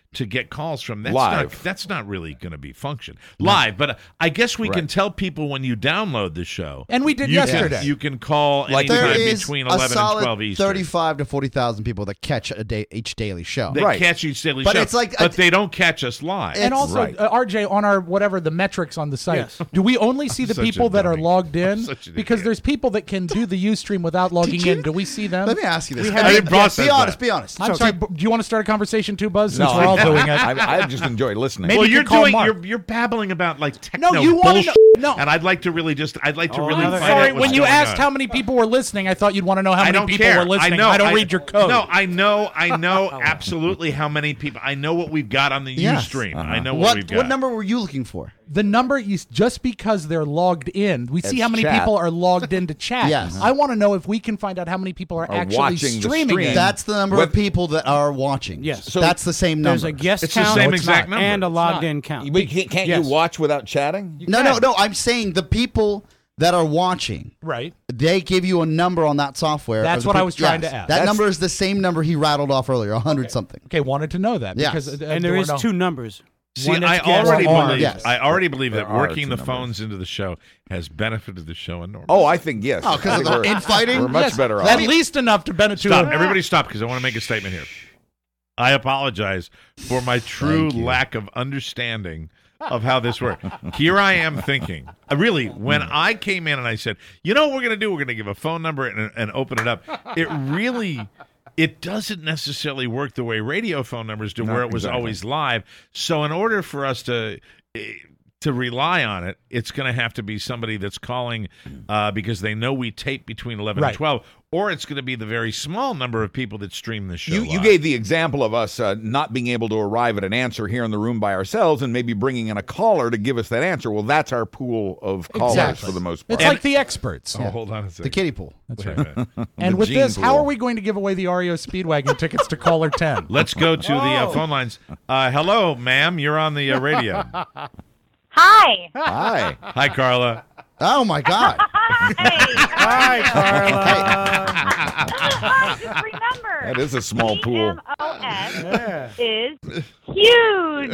S2: to get calls from. That's
S5: Live.
S2: Not, that's not really going to be function live. But uh, I guess we
S5: Right.
S2: can tell people when you download the show.
S3: And we did
S2: you
S3: yesterday.
S2: Can, you can call
S4: Like
S2: anytime
S4: there is
S2: between
S4: a
S2: eleven and
S4: solid
S2: twelve Eastern.
S4: thirty-five to forty thousand people that catch a day each daily show.
S2: They catch each daily
S4: But
S2: show,
S4: it's like-
S2: but they don't catch us live.
S3: And also,
S2: Right.
S3: uh, R J, on our whatever the metrics on the site,
S2: Yes.
S3: do we only see the
S2: Such a
S3: people that are
S2: dummy.
S3: logged in?
S2: Such an
S3: Because there's people that can do the Ustream without logging
S4: you-
S3: in. Do we see them?
S4: Let me ask you this.
S3: We
S4: I
S3: have-
S4: didn't
S3: Yeah,
S4: process Be honest, that. be honest.
S3: I'm
S4: So-
S3: sorry. but do you want to start a conversation too, Buzz?
S5: No,
S3: Since we're all
S5: I-
S3: doing it.
S5: I, I just enjoy listening.
S3: Maybe
S2: well,
S3: you
S2: you're
S3: could call
S2: doing
S3: Mark.
S2: you're you're babbling about like techno
S3: No, you want to
S2: bullshit,
S3: know. No,
S2: and I'd like to really just I'd like to
S3: Oh,
S2: really
S3: I'm
S2: find
S3: sorry.
S2: out what's
S3: When you
S2: going
S3: asked
S2: on.
S3: how many people were listening, I thought you'd want to know how
S2: I
S3: many
S2: don't
S3: people
S2: care.
S3: were listening.
S2: I know.
S3: I don't read your code.
S2: No, I know. I know absolutely how many people. I know what we've got on the
S4: Yes.
S2: Ustream.
S5: Uh-huh.
S2: I know what,
S4: What
S2: we've got.
S4: what number were you looking for?
S3: The number is just because they're logged in. We see
S5: It's
S3: how many
S5: chat.
S3: people are logged into chat.
S4: Yes.
S3: I want to know if we can find out how many people are,
S5: Are
S3: actually
S5: watching the
S3: streaming
S5: stream.
S3: it.
S4: That's the number
S5: What-
S4: of people that are watching.
S13: Yes.
S4: So that's the same number.
S13: There's a guest
S2: It's the
S13: count
S2: same
S13: no, it's
S2: exact
S13: not,
S2: number.
S13: and a
S2: It's
S13: logged
S3: not.
S13: in count.
S5: But can't, can't
S13: Yes.
S5: you watch without chatting?
S4: no, no, no. I'm saying the people that are watching.
S3: Right.
S4: They give you a number on that software.
S3: That's
S4: of the
S3: what I
S4: peop-
S3: was trying
S4: Yes.
S3: to ask.
S4: That
S5: That's-
S4: number is the same number he rattled off earlier, a hundred something.
S3: Okay, wanted to know that.
S4: Yes.
S3: Because, uh,
S13: And there
S3: were
S13: is
S3: no-
S13: two numbers.
S2: See,
S13: One
S2: I
S13: that's guest
S2: already
S13: and one-
S2: believe.
S4: Yes.
S2: I already believe
S5: There
S2: that
S5: are
S2: working
S5: two
S2: the
S5: numbers.
S2: phones into the show has benefited the show enormously.
S5: Oh, I think yes.
S4: Oh, 'cause
S5: I
S4: of
S5: think
S4: the
S5: we're-
S4: infighting?
S5: We're much
S3: Yes,
S5: better off.
S3: At least enough to benefit.
S2: Stop. Everybody stop, because I want to make a statement here. I apologize for my true
S4: Thank you.
S2: lack of understanding of how this works. Here I am thinking, uh, really, when I came in and I said, you know what we're going to do? We're going to give a phone number and, and open it up. It really, it doesn't necessarily work the way radio phone numbers do,
S5: No,
S2: where it was
S5: exactly.
S2: always live. So in order for us to... eh, to rely on it, it's going to have to be somebody that's calling uh, because they know we tape between eleven
S3: Right.
S2: and twelve, or it's going to be the very small number of people that stream the show.
S5: You, you
S2: live.
S5: gave the example of us uh, not being able to arrive at an answer here in the room by ourselves and maybe bringing in a caller to give us that answer. Well, that's our pool of callers
S3: Exactly.
S5: for the most part.
S3: It's like the experts.
S2: Oh, hold on a second.
S4: The kiddie pool.
S3: That's
S2: Wait
S3: right.
S2: a minute.
S3: And
S5: The
S3: with
S5: gene
S3: this, how
S5: pool.
S3: are we going to give away the R E O Speedwagon tickets to caller ten?
S2: Let's go to the uh, phone lines. Uh, hello, ma'am. You're on the uh, radio.
S14: Hi.
S5: Hi.
S2: Hi, Carla.
S4: Oh my God.
S13: Hi, Carla.
S14: Oh, just remember.
S5: That is a small pool.
S14: M O S is huge.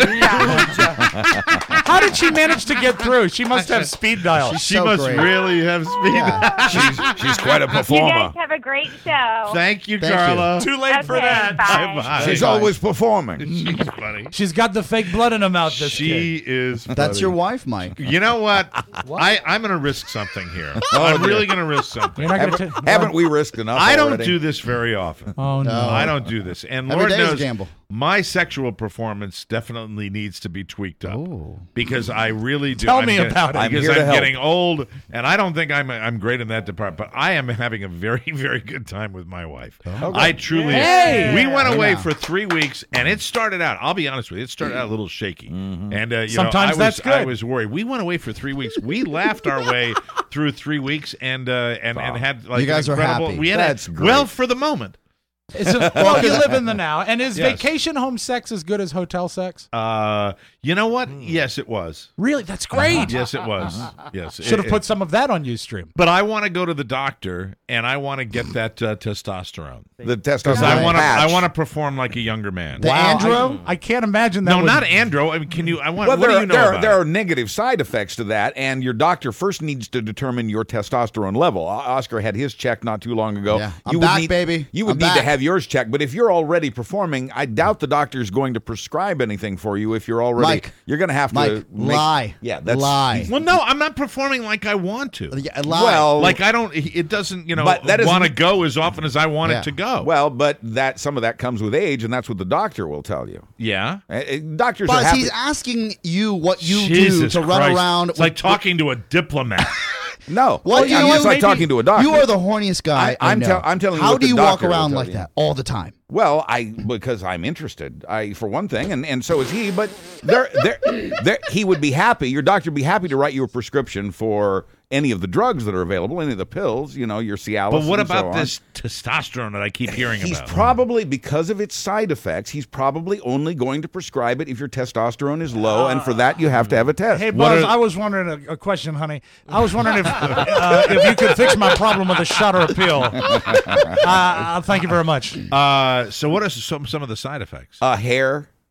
S3: How did she manage to get through? She must have speed dial.
S4: She's
S2: She
S4: so
S2: must
S4: great.
S2: really have speed.
S4: Yeah.
S5: she's, she's quite a
S14: You
S5: performer.
S14: guys have a great show.
S2: Thank you,
S4: Thank you.
S2: Carla.
S3: Too late for
S14: Okay,
S3: that.
S14: bye.
S2: Bye-bye.
S5: She's
S4: Bye.
S5: always performing.
S2: She's funny.
S3: She's got the fake blood in her mouth. This
S2: She
S3: kid.
S2: is.
S4: That's
S2: funny.
S4: your wife, Mike.
S2: You know what? I, I'm going to risk something here. I'm really going to risk something.
S3: You're not going
S5: Haven't,
S3: to.
S5: haven't we risked enough
S2: I don't
S5: already?
S2: do this very often.
S3: Oh no.
S4: No.
S2: I don't do this. And
S4: Every
S2: Lord
S4: day is a
S2: knows
S4: gamble.
S2: my sexual performance definitely needs to be tweaked up.
S4: Ooh.
S2: Because I really do.
S3: Tell
S2: I'm
S3: me
S2: get-
S3: about it.
S5: I'm
S2: Because
S5: here to
S2: I'm
S5: help.
S2: getting old, and I don't think I'm I'm great in that department. But I am having a very very good time with my wife. I truly.
S3: Hey!
S2: We went away
S4: Yeah.
S2: for three weeks, and it started out. I'll be honest with you, it started out a little shaky, and uh, you
S3: Sometimes
S2: know, I was
S3: that's good.
S2: I was worried. We went away for three weeks. We laughed our way through three weeks, and uh, and and had like
S4: You guys
S2: an
S4: are
S2: incredible.
S4: happy.
S2: We had
S5: That's
S2: a,
S5: great.
S2: well for the moment.
S3: Is it- well, you live in the now. And is
S2: Yes.
S3: vacation home sex as good as hotel sex?
S2: Uh, you know what? Yes, it was.
S3: Really? That's great.
S2: Yes, it was. Yes,
S3: Should have
S2: It-
S3: put
S2: it-
S3: some of that on Ustream.
S2: But I want to go to the doctor, and I want to get that uh, testosterone
S5: The
S2: because
S5: testosterone
S2: I want to.
S5: patch.
S2: I want to perform like a younger man.
S4: The andro?
S3: I, I can't imagine that.
S2: No,
S3: would-
S2: not andro. I mean, can you? I want.
S5: Well,
S2: what
S5: there,
S2: do
S5: are,
S2: you know
S5: there, are,
S2: about
S5: there
S2: it?
S5: are negative side effects to that, and your doctor first needs to determine your testosterone level. O- Oscar had his checked not too long ago.
S4: Yeah. I'm
S5: you would
S4: back,
S5: need,
S4: baby.
S5: You would
S4: I'm
S5: need to
S4: back.
S5: have yours checked, but if you're already performing, I doubt the doctor's going to prescribe anything for you. If you're already,
S4: Mike.
S5: you're going to have
S4: Mike,
S5: to make,
S4: lie.
S5: Yeah, that's
S4: Lie.
S2: Well, no, I'm not performing like I want to.
S4: Yeah, lie.
S5: Well,
S2: Like I don't. It doesn't. You know,
S5: But that
S2: want to
S5: isn't-
S2: go as often as I want
S4: Yeah.
S2: it to go.
S5: well, but that some of that comes with age, and that's what the doctor will tell you.
S2: yeah.
S5: Uh, uh, Doctors are
S4: Buzz,
S5: happy.
S4: he's asking you what you
S2: Jesus
S4: do to run
S2: Christ.
S4: around.
S2: It's like talking to a diplomat.
S5: no,
S4: What
S5: well,
S4: do
S5: I mean,
S4: you-
S5: it's like
S4: maybe-
S5: talking to a doctor.
S4: You are the horniest guy.
S5: I-
S4: I
S5: I'm
S4: know.
S5: tell- I'm telling you
S4: How
S5: what
S4: do
S5: the
S4: you walk
S5: doctor will
S4: around
S5: tell
S4: like
S5: you.
S4: that all the time?
S5: Well, I because I'm interested. I for one thing, and, and so is he. But there, there, there, he would be happy. Your doctor would be happy to write you a prescription for any of the drugs that are available, any of the pills. You know, your Cialis.
S2: But what
S5: and so
S2: about
S5: on.
S2: this testosterone that I keep hearing
S5: He's
S2: about?
S5: probably, because of its side effects, he's probably only going to prescribe it if your testosterone is low, and for that you have to have a test.
S3: Hey, Buzz, I was wondering a, a question, honey. I was wondering if uh, if you could fix my problem with a shot or a pill. Uh, uh, thank you very much.
S2: Uh, so what are some some of the side effects?
S5: Uh, hair,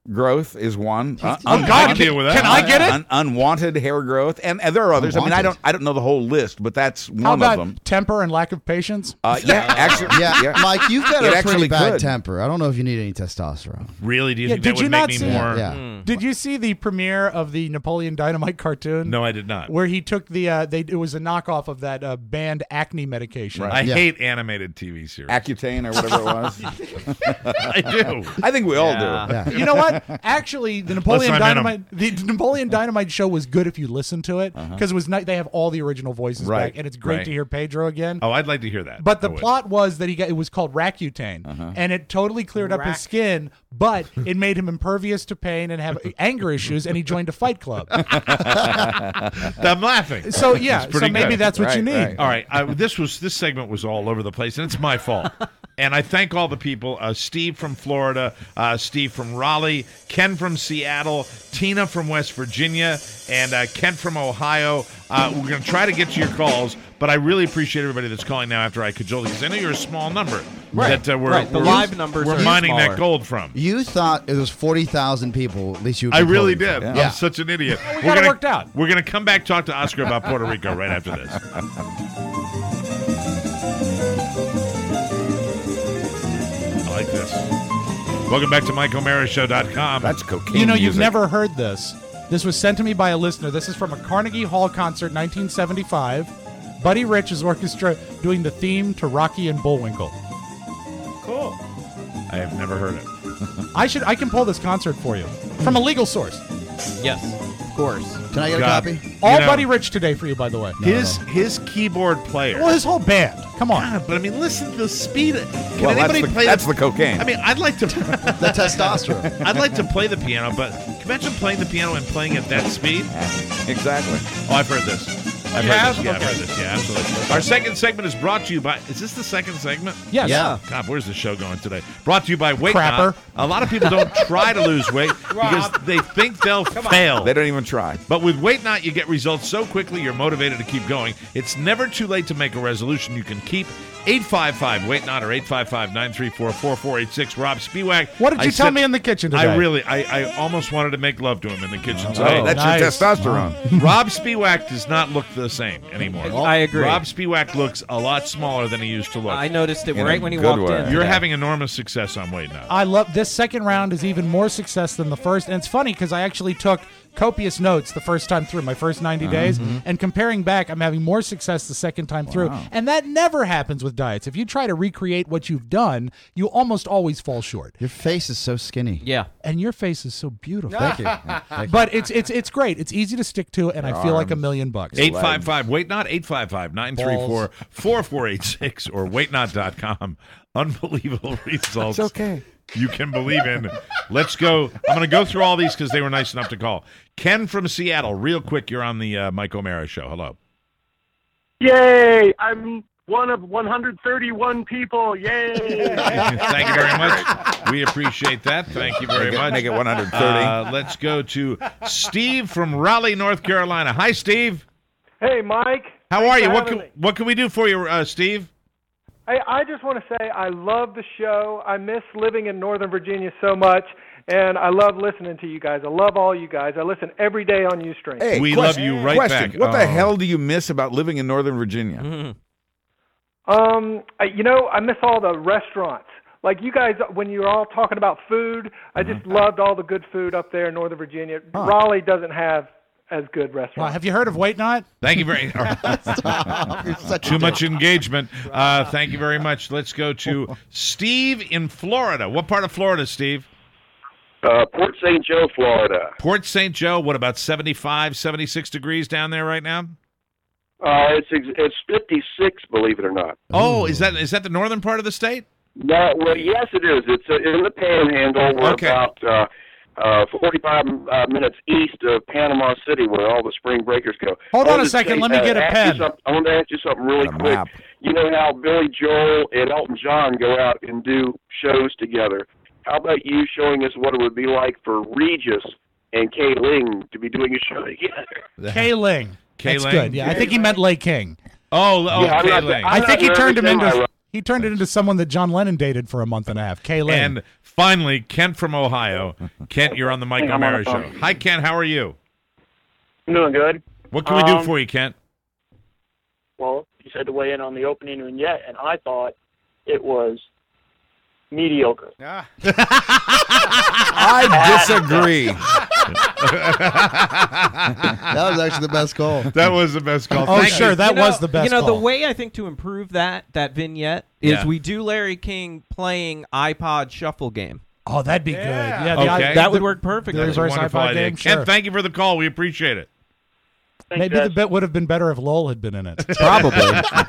S5: growth is one. Uh,
S2: Oh, God, I can deal with that.
S3: Can I get it?
S5: Un- unwanted hair growth, and, and there are others. I mean, I don't, I don't know the whole list, but that's
S3: How
S5: one
S3: about
S5: of them.
S3: temper and lack of patience?
S5: Uh, yeah, actually,
S4: Yeah,
S5: yeah.
S4: Mike, you've got
S5: It
S4: a
S5: actually
S4: pretty bad
S5: could.
S4: temper. I don't know if you need any testosterone.
S2: Really? Do you
S3: Yeah,
S2: think
S3: did
S2: that
S3: you
S2: would
S3: not
S2: make
S3: see?
S2: me more?
S4: Yeah.
S11: Mm.
S3: Did you see the premiere of the Napoleon Dynamite cartoon?
S2: No, I did not.
S3: Where he took the uh, they it was a knockoff of that uh, banned acne medication.
S2: I
S4: Yeah.
S2: hate animated T V series.
S5: Accutane or whatever it was.
S2: I do.
S5: I think we all
S11: Yeah.
S5: do.
S4: Yeah.
S3: You know what? Actually, the Napoleon
S2: Unless I'm in 'em.
S3: Dynamite the Napoleon Dynamite show was good if you listen to it because it was nice. They have all the original voices
S5: Right.
S3: back, and it's great
S2: Right.
S3: to hear Pedro again.
S2: Oh, I'd like to hear that.
S3: But the
S2: I would.
S3: plot was that he got it was called Raccutane, and it totally cleared up his skin, but it made him impervious to pain and have anger issues, and he joined a fight club.
S2: I'm laughing.
S3: So yeah,
S2: It's
S3: so
S2: pretty
S3: maybe
S2: good.
S3: that's what you
S5: Right,
S3: need.
S5: right.
S2: All right, I, this was this segment was all over the place, and it's my fault. And I thank all the people: uh, Steve from Florida, uh, Steve from Raleigh, Ken from Seattle, Tina from West Virginia, and uh, Kent from Ohio. Uh, we're going to try to get to your calls, but I really appreciate everybody that's calling now after I cajoled you, because I know you're a small number
S11: Right.
S2: that uh, we're,
S11: Right, the
S2: we're,
S11: live numbers
S2: we're
S11: are
S2: mining
S11: smaller.
S2: that gold from.
S4: You thought it was forty thousand people. At least you. would
S2: I
S4: be
S2: really
S4: pulling
S2: did.
S4: for.
S2: I'm
S4: Yeah.
S2: such an idiot.
S3: we
S2: we're
S3: got it
S2: gonna,
S3: worked out.
S2: We're going to come back talk to Oscar about Puerto Rico right after this. I like this. Welcome back to Mike O'Mara Show dot com.
S5: That's cocaine.
S3: You know, you've
S5: music.
S3: never heard this. This was sent to me by a listener. This is from a Carnegie Hall concert, nineteen seventy-five. Buddy Rich's orchestra doing the theme to Rocky and Bullwinkle.
S2: Cool. I have never heard it.
S3: I should. I can pull this concert for you from a legal source.
S11: Yes, of course.
S4: Can I get
S2: God.
S4: a copy?
S3: All
S2: You know-
S3: Buddy Rich today for you, by the way.
S2: His his keyboard player.
S3: Well, his whole band. Come on.
S2: God, but I mean, listen to the speed. Can
S5: Well, that's
S2: anybody
S5: the,
S2: play
S5: that's the cocaine.
S2: I mean, I'd like to.
S4: The testosterone.
S2: I'd like to play the piano, but can you imagine playing the piano and playing at that speed?
S5: Exactly.
S2: Oh, I've heard this. I've
S3: You
S2: heard
S3: have?
S2: this. Yeah, I've
S3: Okay.
S2: heard this. Yeah, absolutely. Our second segment is brought to you by. Is this the second segment?
S3: Yes.
S4: Yeah.
S2: God, where's the show going today? Brought to you by Weight
S3: Crapper.
S2: Not. A lot of people don't try to lose weight because they think they'll fail.
S5: They don't even try.
S2: But with Weight Not, you get results so quickly you're motivated to keep going. It's never too late to make a resolution you can keep. eight five five Weight Not or eight five five, nine three four, four four eight six. Rob Spiewak.
S3: What did
S2: I
S3: you tell
S2: said-
S3: me in the kitchen today?
S2: I really, I, I almost wanted to make love to him in the kitchen
S5: Oh,
S2: today.
S5: that's
S3: nice.
S5: your testosterone.
S2: Rob Spiewak does not look the same anymore.
S11: I agree.
S2: Rob Spiewak looks a lot smaller than he used to look.
S11: I noticed it
S5: In a
S11: right when he
S5: good
S11: walked
S5: way.
S11: in.
S2: You're
S11: today.
S2: having enormous success on Weight Not.
S3: I love this second round is even more success than the first. And it's funny because I actually took copious notes the first time through, my first ninety days. And comparing back, I'm having more success the second time through. And that never happens with diets. If you try to recreate what you've done, you almost always fall short.
S4: Your face is so skinny.
S11: Yeah.
S3: And your face is so beautiful.
S4: Thank you. Thank you.
S3: But it's it's it's great. It's easy to stick to, and I feel like a
S5: arms.
S3: million bucks.
S2: eight five five Weight Not, eight five five, nine three four, four four eight six or weight not dot com. Unbelievable results.
S5: It's okay.
S2: You can believe in. Let's go. I'm going to go through all these because they were nice enough to call. Ken from Seattle, real quick, you're on the uh, Mike O'Mara Show. Hello.
S12: Yay! I'm one of one hundred thirty-one people. Yay!
S2: Thank you very much. We appreciate that. Thank you very
S5: Make it-
S2: much.
S5: make it one hundred thirty.
S2: Uh, let's go to Steve from Raleigh, North Carolina. Hi, Steve.
S15: Hey, Mike.
S2: How
S15: Thanks
S2: are you?
S15: for
S2: What
S15: having
S2: can,
S15: me.
S2: what can we do for you, uh, Steve?
S15: Hey, I just want to say I love the show. I miss living in Northern Virginia so much, and I love listening to you guys. I love all you guys. I listen every day on Ustream.
S5: Hey,
S2: We
S5: question,
S2: love you right
S5: question.
S2: back.
S5: What the
S2: Oh.
S5: hell do you miss about living in Northern Virginia?
S11: Mm-hmm.
S15: Um, I, you know, I miss all the restaurants. Like you guys, when you're all talking about food, I just loved all the good food up there in Northern Virginia. Raleigh doesn't have as good
S3: Wow,
S15: restaurants.
S3: have you heard of Weight Not?
S2: Thank you very much. Too much engagement. Uh, thank you very much. Let's go to Steve in Florida. What part of Florida, Steve?
S16: Uh, Port Saint Joe, Florida.
S2: Port Saint Joe. What, about seventy-five, seventy-six degrees down there right now?
S16: Uh, it's ex- it's fifty-six, believe it or not.
S2: Oh, is that is that the northern part of the state?
S16: No, well, yes, it is. It's uh, in the Panhandle. We're
S2: Okay.
S16: about uh, uh, forty-five uh, minutes east of Panama City, where all the spring breakers go.
S3: Hold
S16: I
S3: on
S16: wanted
S3: a
S16: to
S3: second.
S16: say-
S3: Let me
S16: uh,
S3: get a
S16: ask you
S3: pen.
S16: some- I want to ask you something really
S5: A
S16: quick.
S5: map.
S16: You know how Billy Joel and Elton John go out and do shows together? How about you showing us what it would be like for Regis and Kay Ling to be doing a show together?
S3: Kay Ling.
S2: Kay
S3: That's
S2: Ling?
S3: good. Yeah, I think he meant Lay King.
S2: Oh, oh
S16: Yeah, I'm
S2: Kay
S16: not-
S2: Ling.
S16: I'm
S3: I think he
S16: not
S3: turned him
S16: nervous, am I,
S3: into
S16: Rob?
S3: He turned it into someone that John Lennon dated for a month and a half. Kay Lynn.
S2: And finally, Kent from Ohio. Kent, you're on the Mike
S17: Hey, I'm on
S2: O'Mara
S17: the
S2: Show.
S17: phone.
S2: Hi, Kent. How are you?
S17: I'm doing good.
S2: What can we do
S17: Um,
S2: for you, Kent?
S17: Well, you said to weigh in on the opening vignette, and I thought it was mediocre.
S5: I disagree.
S4: That was actually the best call.
S2: That was the best call.
S3: Oh,
S2: Thank
S3: sure.
S2: you.
S3: That
S11: You know-
S3: was the best
S11: You know,
S3: call.
S11: the way I think to improve that that vignette is
S2: Yeah.
S11: we do Larry King playing iPod Shuffle game.
S3: Oh, that'd be good. Yeah, the,
S2: Okay.
S11: That would work perfectly.
S3: The
S2: That's a
S3: reverse
S2: wonderful
S3: iPod
S2: idea.
S3: game,
S2: Kent,
S3: sure.
S2: thank you for the call. We appreciate it.
S17: Thanks,
S3: Maybe
S17: guys.
S3: the bit would have been better if Lowell had been in it.
S11: Probably.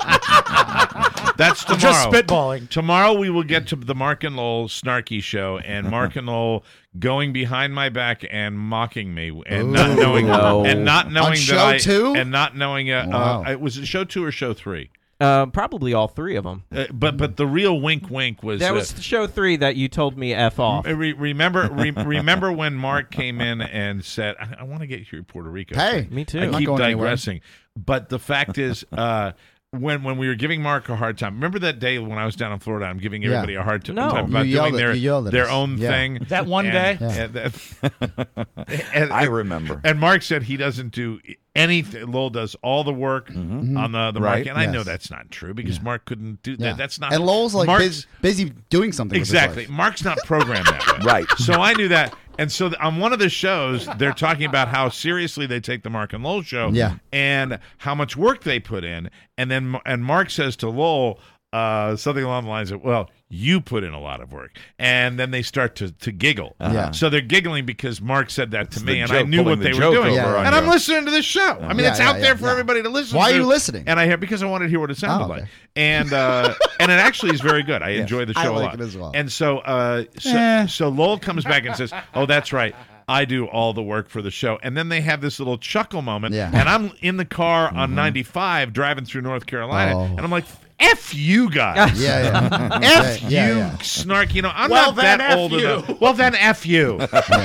S2: That's tomorrow.
S3: Just spitballing.
S2: Tomorrow we will get to the Mark and Lowell snarky show, and Mark and Lowell going behind my back and mocking me, and
S4: Ooh.
S2: not knowing,
S11: No.
S2: and not knowing
S4: On
S2: that
S4: show
S2: I,
S4: two?
S2: and not knowing. Uh,
S4: Wow.
S2: uh, was it show two or show three?
S11: Uh, probably all three of them.
S2: Uh, but but the real wink wink was
S11: That
S2: uh,
S11: was show three that you told me F off.
S2: Re- remember, re- remember when Mark came in and said, "I, I want to get you to Puerto Rico."
S4: Hey,
S11: Me too.
S2: I
S4: I'm not
S2: keep
S4: going anywhere.
S2: digressing, but the fact is, uh, when when we were giving Mark a hard time, remember that day when I was down in Florida? I'm giving
S4: Yeah.
S2: everybody a hard t-
S11: No.
S2: time
S4: You
S2: about
S4: yelled
S2: doing
S4: at-
S2: their
S4: you yelled at
S2: their
S4: us.
S2: own
S4: Yeah.
S2: thing.
S3: That one
S2: And-
S3: day?
S4: Yeah.
S2: and that- and-
S5: I remember.
S2: And Mark said he doesn't do anything. Lowell does all the work on the the
S5: Right.
S2: Mark, and I know
S4: Yes.
S2: that's not true because Mark couldn't do
S4: Yeah.
S2: that. That's not.
S4: And Lowell's like
S2: Mark's-
S4: bus- busy doing something. with his
S2: Exactly.
S4: life.
S2: Mark's not programmed that way.
S5: Right.
S2: So I knew that. And so th- on one of the shows, they're talking about how seriously they take the Mark and Lowell show
S4: Yeah.
S2: and how much work they put in. And then and Mark says to Lowell uh, something along the lines of, well, you put in a lot of work. And then they start to, to giggle.
S4: Yeah.
S2: So they're giggling because Mark said that to
S5: It's
S2: me,
S5: the
S2: and I
S5: joke,
S2: knew
S5: pulling
S2: what
S5: the
S2: they were
S5: joke
S2: doing.
S4: over
S5: on
S2: And
S5: you.
S2: I'm listening to this show. I mean,
S4: Yeah,
S2: it's
S4: yeah,
S2: out there
S4: yeah,
S2: for
S4: yeah.
S2: everybody to listen
S4: Why
S2: to.
S4: are you listening?
S2: And I hear because I wanted to hear what it sounded
S4: Oh, okay.
S2: like. And uh, and it actually is very good. I enjoy the
S4: I
S2: show a
S4: like
S2: lot.
S4: it as well.
S2: And so, uh, so,
S3: Eh.
S2: so Lowell comes back and says, "Oh, that's right. I do all the work for the show." And then they have this little chuckle moment.
S4: Yeah.
S2: And I'm in the car on ninety-five driving through North Carolina,
S4: Oh.
S2: and I'm like, F you guys.
S4: Yeah, yeah.
S2: F
S4: Yeah, yeah,
S2: you,
S4: yeah.
S2: snark. You know, I'm
S3: Well,
S2: not
S3: then
S2: that
S3: F
S2: old
S3: you.
S2: enough. Well, then F you.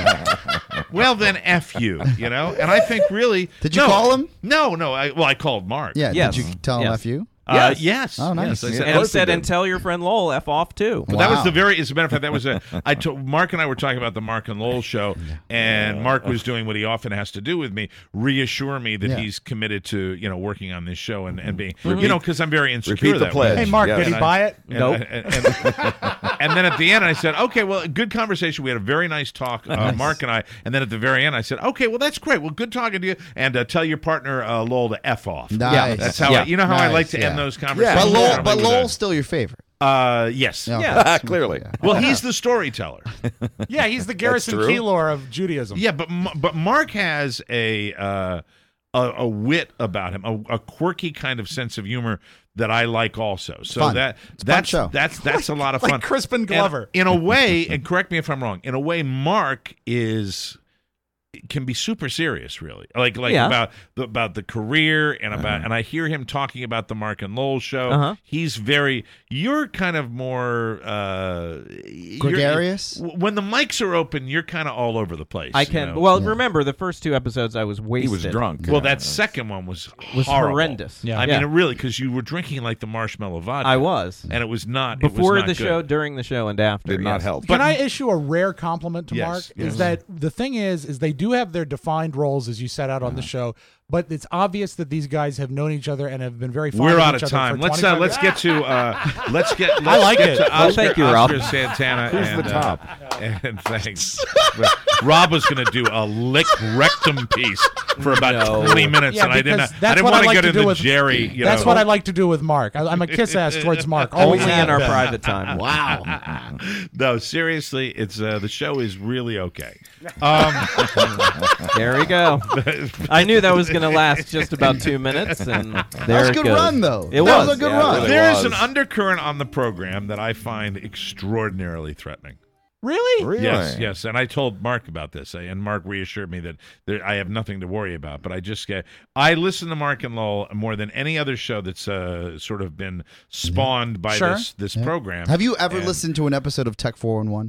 S2: Well, then F you, you know? And I think really.
S4: Did you
S2: no,
S4: call him?
S2: No, no. I, well, I called Mark.
S4: Yeah.
S11: Yes.
S4: Did you tell him
S11: Yes.
S4: F you?
S2: Uh,
S11: Yes.
S2: yes.
S4: Oh, nice.
S2: Yes. I
S4: Yeah.
S2: said,
S11: And
S5: course
S11: said,
S5: he
S11: and
S5: did.
S11: tell your friend Lowell F off too.
S2: But that was
S4: Wow.
S2: the very. As a matter of fact, that was a. I told Mark and I were talking about the Mark and Lowell show, and Mark was doing what he often has to do with me, reassure me that
S4: Yeah.
S2: he's committed to you know working on this show and, and being you know because I'm very insecure.
S5: Repeat the
S2: that way.
S5: pledge.
S3: Hey, Mark,
S5: Yeah.
S3: did he
S2: And I-
S3: buy it?
S2: And,
S11: Nope.
S2: and, and, and then at the end, I said, "Okay, well, good conversation. We had a very nice talk, uh, Mark and I." And then at the very end, I said, "Okay, well, that's great. Well, good talking to you. And uh, tell your partner uh, Lowell to f off."
S4: Nice.
S2: That's how
S11: Yeah.
S2: I, you know how I
S4: Nice,
S2: like to end
S4: yeah.
S2: those conversations.
S4: But
S2: I'm
S4: Lowell,
S2: like
S4: but
S2: that.
S4: Lowell's still your favorite.
S2: Uh, yes.
S4: Yeah.
S11: Yeah.
S5: Clearly.
S2: Well, he's the storyteller.
S3: Yeah, he's the Garrison
S5: true.
S3: Keillor of Judaism.
S2: Yeah, but M- but Mark has a uh, a, a wit about him, a, a quirky kind of sense of humor that I like also. So
S4: Fun.
S2: that
S4: It's a fun
S2: that's
S4: show.
S2: that's that's a lot of
S3: Like
S2: fun.
S3: Crispin Glover.
S2: And in a way, and correct me if I'm wrong. In a way, Mark is can be super serious, really. Like like
S11: Yeah.
S2: about the about the career and about and I hear him talking about the Mark and Lowell show.
S11: Uh-huh.
S2: He's very. You're kind of more uh, you're-
S4: Gregarious?
S2: w- when the mics are open, you're kind of all over the place.
S11: I
S2: you
S11: can.
S2: know?
S11: Well, remember the first two episodes I was
S5: He
S11: wasted.
S5: was drunk.
S2: Well, that second one was
S11: was
S2: horrible.
S11: horrendous.
S3: Yeah.
S2: I
S11: Yeah.
S2: mean, it really, because you were drinking like the marshmallow vodka.
S11: I was
S2: and it was not it was
S11: before
S2: not
S11: the
S2: good.
S11: show, during the show, and after.
S5: Did not
S11: yes.
S5: help.
S3: Can I issue a rare compliment to
S2: Yes,
S3: Mark?
S2: yes.
S3: Is that the thing is, is they do have their defined roles as you set out on the show, but it's obvious that these guys have known each other and have been very fond
S2: We're
S3: of
S2: out
S3: each
S2: of
S3: other
S2: time.
S3: for
S2: Let's uh,
S3: twenty-five
S2: let's get to uh, let's get. Let's
S3: I like
S2: get
S3: it.
S2: To
S3: Well,
S2: Oscar,
S11: thank you, Rob.
S2: Oscar Santana.
S5: Who's
S2: and,
S5: the
S2: uh,
S5: top?
S2: and thanks. Rob was going to do a lick rectum piece for about
S11: No.
S2: twenty minutes,
S3: Yeah,
S2: and I didn't.
S3: because
S2: I
S3: that's
S2: didn't
S3: what
S2: want
S3: I like
S2: get
S3: to
S2: into
S3: do with
S2: Jerry. You
S3: That's
S2: know.
S3: what I like to do with Mark. I, I'm a kiss ass towards Mark.
S11: Only
S3: Always
S11: in
S3: have
S11: our
S3: been.
S11: private time.
S4: Wow.
S2: No, seriously, it's uh, the show is really okay. Um,
S11: There we go. I knew that was going to last just about two minutes, and there
S4: That was a
S11: it
S4: good
S11: goes.
S4: run, though.
S11: It
S4: That
S11: was.
S4: was a good
S5: Yeah,
S4: run.
S5: really
S2: there is
S5: was.
S2: an undercurrent on the program that I find extraordinarily threatening.
S3: Really?
S5: Really?
S2: Yes, yes, and I told Mark about this, and Mark reassured me that there, I have nothing to worry about. But I just get, I listen to Mark and Lowell more than any other show that's uh, sort of been spawned by
S3: Sure.
S2: this this
S4: Yeah.
S2: program.
S4: Have you ever
S2: And-
S4: listened to an episode of Tech four one one?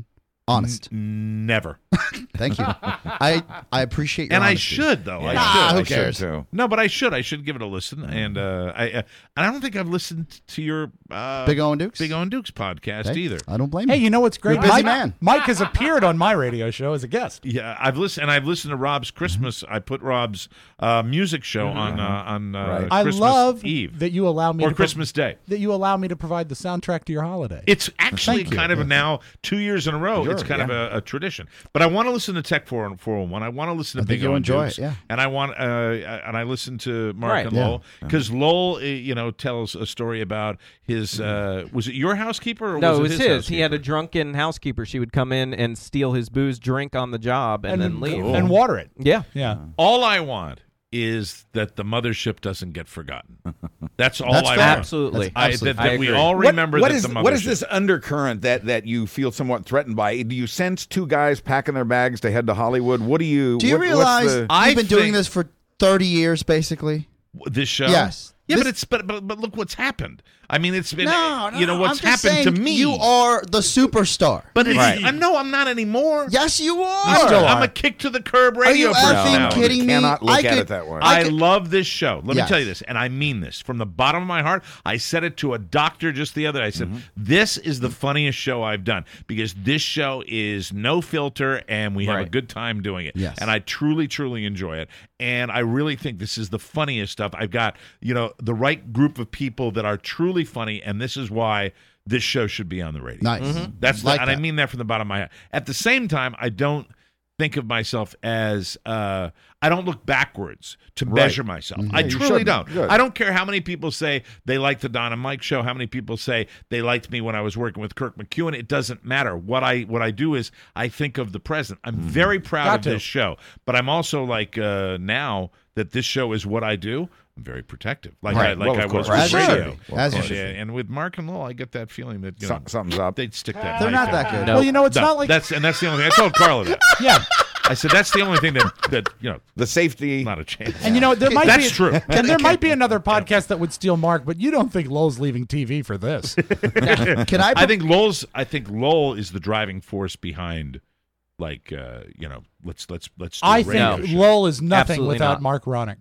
S4: Honest.
S2: N- never.
S4: Thank you. I I appreciate your
S2: and
S4: honesty.
S2: I should though.
S4: Yeah.
S2: I
S4: Ah,
S2: should.
S4: who
S2: I
S4: cares?
S2: Should too. No, but I should. I should give it a listen. And uh, I uh, and I don't think I've listened to your uh,
S4: Big Owen Dukes?
S2: Big Owen Dukes podcast
S4: Hey,
S2: either.
S4: I don't blame
S3: Hey,
S4: you.
S3: you know what's great?
S4: You're a busy
S3: Mike,
S4: man.
S3: Mike has appeared on my radio show as a guest.
S2: Yeah, I've listened, and I've listened to Rob's Christmas. I put Rob's uh, music show on uh, on uh,
S3: Right. I
S2: Christmas
S3: love
S2: Eve
S3: that you allow me
S2: or
S3: to
S2: Christmas Day.
S3: That you allow me to provide the soundtrack to your holiday.
S2: It's actually
S3: Thank you.
S2: kind of a now two years in a row.
S3: Sure,
S2: it's kind
S3: yeah.
S2: of a, a tradition. But I want to listen to Tech four oh one. I want to listen to
S4: I think
S2: Big
S4: you'll
S2: Owen
S4: enjoy
S2: Dukes,
S4: it, yeah.
S2: And I want uh, and I listen to Mark
S11: Right.
S2: and
S11: Yeah.
S2: Lowell because Lowell, uh, you know, tells a story about his. Uh, was it your housekeeper? Or
S11: No,
S2: was
S11: it was
S2: his.
S11: his.
S2: housekeeper?
S11: He had a drunken housekeeper. She would come in and steal his booze, drink on the job, and,
S3: And
S11: then leave.
S3: and water it.
S11: Yeah.
S3: Yeah.
S2: All I want is that the mothership doesn't get forgotten. That's all
S4: That's
S2: I
S4: fair.
S2: want.
S11: Absolutely.
S2: I,
S4: Absolutely
S2: that that
S11: I
S2: we
S11: agree.
S2: all
S5: What-
S2: remember
S5: what
S2: that
S5: is
S2: the mothership.
S5: what is this undercurrent that that you feel somewhat threatened by? Do you sense two guys packing their bags to head to Hollywood? What do you?
S4: Do you
S5: what- what's
S4: realize
S5: the-
S4: you've
S2: I
S4: been doing
S2: think-
S4: this for thirty years, basically?
S2: This show?
S4: Yes.
S2: Yeah,
S4: This-
S2: but it's but, but but look what's happened. I mean, it's been
S4: No, no,
S2: you know
S4: no,
S2: what's
S4: I'm just
S2: happened to
S4: saying
S2: me.
S4: You are the superstar.
S2: but it's,
S5: Right.
S2: I know I'm not anymore.
S4: Yes, you are.
S2: I'm,
S3: still
S2: I'm
S3: are.
S2: a kick to the curb
S4: Are
S2: radio
S4: you
S2: person
S4: effing
S2: now.
S4: kidding
S5: you
S4: me?
S5: cannot look
S4: I
S5: at
S4: could-
S5: it that way.
S4: I
S2: I
S4: could-
S2: love this show. Let
S4: Yes.
S2: me tell you this, and I mean this from the bottom of my heart. I said it to a doctor just the other day. I said, this is the funniest show I've done because this show is no filter and we have a
S11: Right.
S2: good time doing it.
S4: Yes.
S2: And I truly, truly enjoy it. And I really think this is the funniest stuff. I've got, you know, the right group of people that are truly funny, and this is why this show should be on the radio.
S4: Nice.
S2: That's the,
S4: Like
S2: and I
S4: that.
S2: mean that from the bottom of my head. At the same time, I don't think of myself as uh, I don't look backwards to
S5: Right.
S2: measure myself. I
S5: Yeah, you
S2: truly
S5: shouldn't.
S2: don't.
S5: Good.
S2: I don't care how many people say they like the Don and Mike show, how many people say they liked me when I was working with Kirk McEwen. It doesn't matter. What I what I do is I think of the present. I'm very proud
S3: Got
S2: of
S3: to.
S2: this show, but I'm also like uh, now that this show is what I do. I'm very protective, like
S5: Right.
S2: I like
S5: Well,
S2: I
S5: of
S2: was
S5: course.
S2: with
S4: As you should
S2: radio.
S4: be. As you
S2: And,
S4: should
S2: yeah,
S4: be.
S2: and with Mark and Lowell, I get that feeling that you know,
S5: Some- something's up.
S2: they'd stick that.
S4: They're
S2: knife
S4: not that
S2: in.
S4: good.
S11: No.
S3: Well, you know, it's
S2: No,
S3: not like
S2: that's and that's the only thing I told Carla that.
S3: yeah.
S2: I said that's the only thing that that you know,
S5: The safety.
S2: not a chance.
S3: And you know, there might
S2: That's
S3: be
S2: true.
S3: and there might be another podcast that would steal Mark, but you don't think Lowell's leaving T V for this?
S4: Can I?
S2: I think Lowell's. I think Lowell is the driving force behind, like uh, you know, let's let's let's. Do a
S3: I
S2: radio
S3: think
S2: show.
S3: Lowell is nothing
S11: Absolutely
S3: without
S11: not.
S3: Mark Ronnick.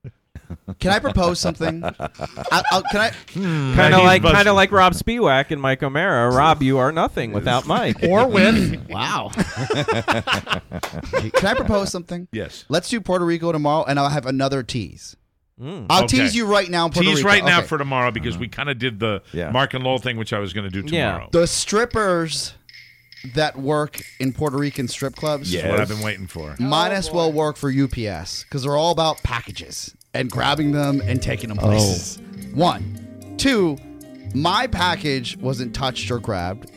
S4: Can I propose something? I, I'll, can I?
S11: Kind
S2: he's
S11: of like
S2: buzzing.
S11: kind of like Rob Spiewak and Mike O'Mara. Rob, you are nothing without Mike.
S3: Or with
S4: Wow. Can I propose something?
S2: Yes.
S4: Let's do Puerto Rico tomorrow, and I'll have another tease.
S11: Mm.
S4: I'll
S2: Okay.
S4: tease you right now. Puerto
S2: Tease
S4: Rico.
S2: right now
S4: Okay.
S2: for tomorrow because we kind of did the
S5: Yeah.
S2: Mark and Lowell thing, which I was going to do
S11: Yeah.
S2: tomorrow.
S4: the strippers that work in Puerto Rican strip clubs.
S2: That's what I've been waiting for.
S4: Might as well work for U P S because they're all about packages and grabbing them and taking them places. One. Two, my package wasn't touched or grabbed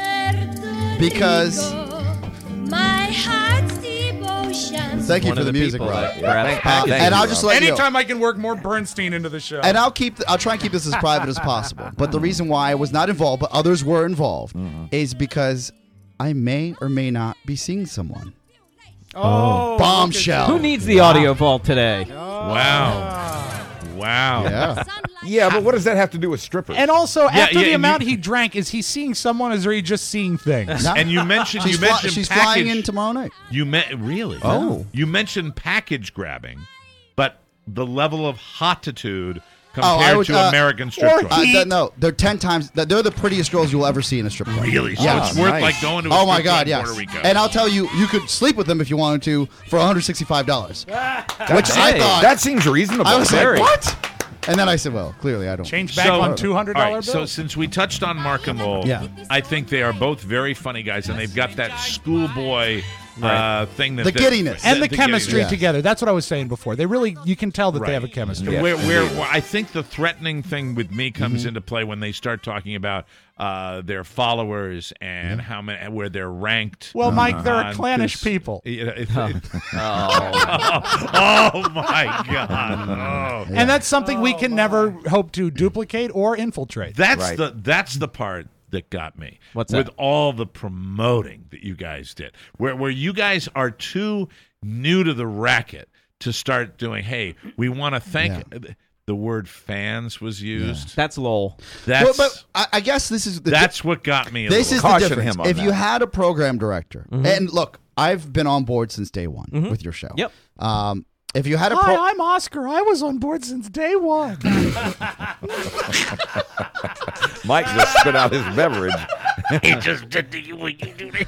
S4: because.
S18: My heart's devotion.
S4: Thank you
S11: One
S4: for
S11: of
S4: the,
S11: the
S4: music,
S11: people
S4: Rob.
S11: that grabs
S4: Uh,
S11: packages.
S4: and I'll just let you know.
S3: anytime I can work more Bernstein into the show.
S4: And I'll keep. I'll try and keep this as private as possible. But the reason why I was not involved, but others were involved, is because I may or may not be seeing someone.
S3: oh,
S4: Bombshell.
S11: Who needs the audio vault today?
S2: Wow. Wow.
S4: Yeah.
S5: Yeah, but what does that have to do with strippers?
S3: And also,
S2: Yeah,
S3: after
S2: yeah,
S3: the
S2: and
S3: amount
S2: you-
S3: he drank, is he seeing someone, or is he just seeing things?
S4: No.
S2: And you mentioned
S4: She's,
S2: you
S4: fly-
S2: mentioned
S4: she's
S2: package.
S4: flying in tomorrow night.
S2: You meant really?
S4: Oh.
S2: You mentioned package grabbing, but the level of hotitude
S4: Oh, I
S2: compared
S4: would,
S2: to
S4: uh,
S2: American strip
S3: or
S2: clubs.
S4: Uh, th- no, they're ten times. They're the prettiest girls you'll ever see in a strip club.
S2: Really? So
S4: Yeah.
S2: it's worth
S5: nice.
S2: like going to a
S4: Oh my
S2: strip
S4: God,
S2: club in
S4: yes.
S2: Puerto Rico.
S4: And I'll tell you, you could sleep with them if you wanted to for one hundred sixty-five dollars. Which I
S11: Hey,
S4: thought.
S5: that seems reasonable.
S4: I was
S11: Very.
S4: like, what? And then I said, well, clearly I don't.
S3: Change back
S2: So-
S3: on two hundred
S2: All
S3: dollar
S2: right,
S3: bills.
S2: so since we touched on Mark and Lowell,
S4: Yeah.
S2: I think they are both very funny guys, and they've got that schoolboy uh, thing that
S4: The
S2: that-
S4: giddiness.
S3: and the,
S2: the
S3: chemistry
S2: giddiness.
S3: together. That's what I was saying before. They really, you can tell that
S2: Right.
S3: they have a chemistry.
S5: Yeah.
S2: Where, where, where I think the threatening thing with me comes
S4: Mm-hmm.
S2: into play when they start talking about uh, their followers and how many, where they're ranked.
S3: Well, Mike, they're a
S2: on
S3: clannish
S2: this-
S3: people.
S2: You know, it- it-
S11: Oh.
S2: oh my God! Oh.
S3: And that's something we can never hope to duplicate or infiltrate.
S2: That's
S5: Right.
S2: the that's the part that got me.
S11: What's
S2: with
S11: that?
S2: all the promoting that you guys did, where where you guys are too new to the racket to start doing. Hey, we want to thank. The the word fans was used.
S11: That's lol.
S2: That's
S4: Well, but I, I guess this is the
S2: that's what got me. A
S4: This
S2: little.
S4: is the difference. If you had a program director,
S11: Mhm.
S4: and look, I've been on board since day one
S11: Mhm.
S4: with your show.
S11: Yep.
S4: Um, if you had a
S13: Hi,
S4: pro-
S13: I'm Oscar. I was on board since day one.
S5: Mike just spit out his beverage.
S2: He just did to you what you do to him.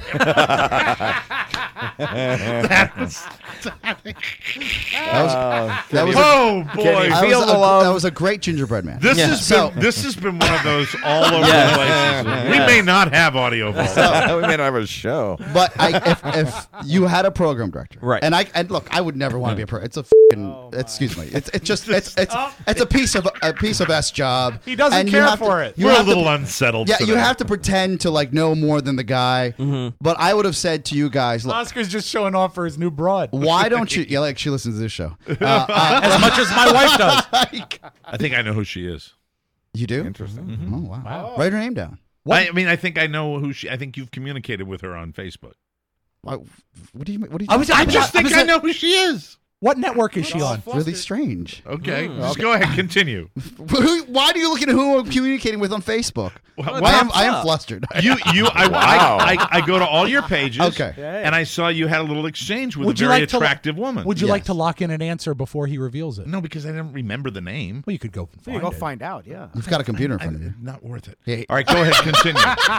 S4: That was, that was, that was
S2: oh boy!
S4: That was,
S5: feel
S4: a,
S5: the love?
S4: that was a great gingerbread man.
S2: This
S4: Yeah.
S2: has
S4: so,
S2: been this has been one of those all over
S5: Yeah.
S2: the places. We may not have audio vault.
S5: we may not have a show.
S4: But I, if, if you had a program director,
S11: Right.
S4: And I and look, I would never want to be a pro. It's a fucking, excuse me. It's it's just it's it's it's a piece of a piece of S job.
S3: He doesn't
S4: and you
S3: care
S4: have to-
S3: for it.
S4: you
S2: We're a
S4: have to-
S2: little unsettled.
S4: Yeah, you
S2: today.
S4: have to pretend to like know more than the guy.
S11: Mhm.
S4: But I would have said to you guys, look,
S3: Oscar's just showing off for his new broad.
S4: why don't you? Yeah, like she listens to this show uh, uh,
S3: As much as my wife does.
S2: I think I know who she is.
S4: You do?
S5: Interesting.
S4: Oh wow. Write her name down.
S2: I, I mean, I think I know who she. I think you've communicated with her on Facebook.
S4: What, what do you? What do you?
S3: I was-
S2: I
S3: I'm
S2: just
S3: not-
S2: think
S3: I'm
S2: I know who she is.
S3: What network is she on?
S4: Really strange.
S2: Okay,
S11: Mm.
S2: just
S4: Okay.
S2: go ahead, continue.
S4: Who- Why do you look at who I'm communicating with on Facebook?
S2: Well,
S4: I am. I am
S11: up?
S4: flustered.
S2: You, you, I,
S5: Wow.
S2: I, I, I go to all your pages.
S4: Okay.
S2: And I saw you had a little exchange with
S3: Would
S2: a
S3: you
S2: very
S3: like to-
S2: attractive woman.
S3: Would you
S4: Yes.
S3: like to lock in an answer before he reveals it?
S2: No, because I didn't remember the name.
S3: Well, you could go
S13: You
S3: find
S13: go
S3: it.
S13: find out. Yeah.
S4: You've got a computer in
S2: I,
S4: front of you.
S2: not worth it.
S4: Yeah.
S2: All right, go ahead, continue.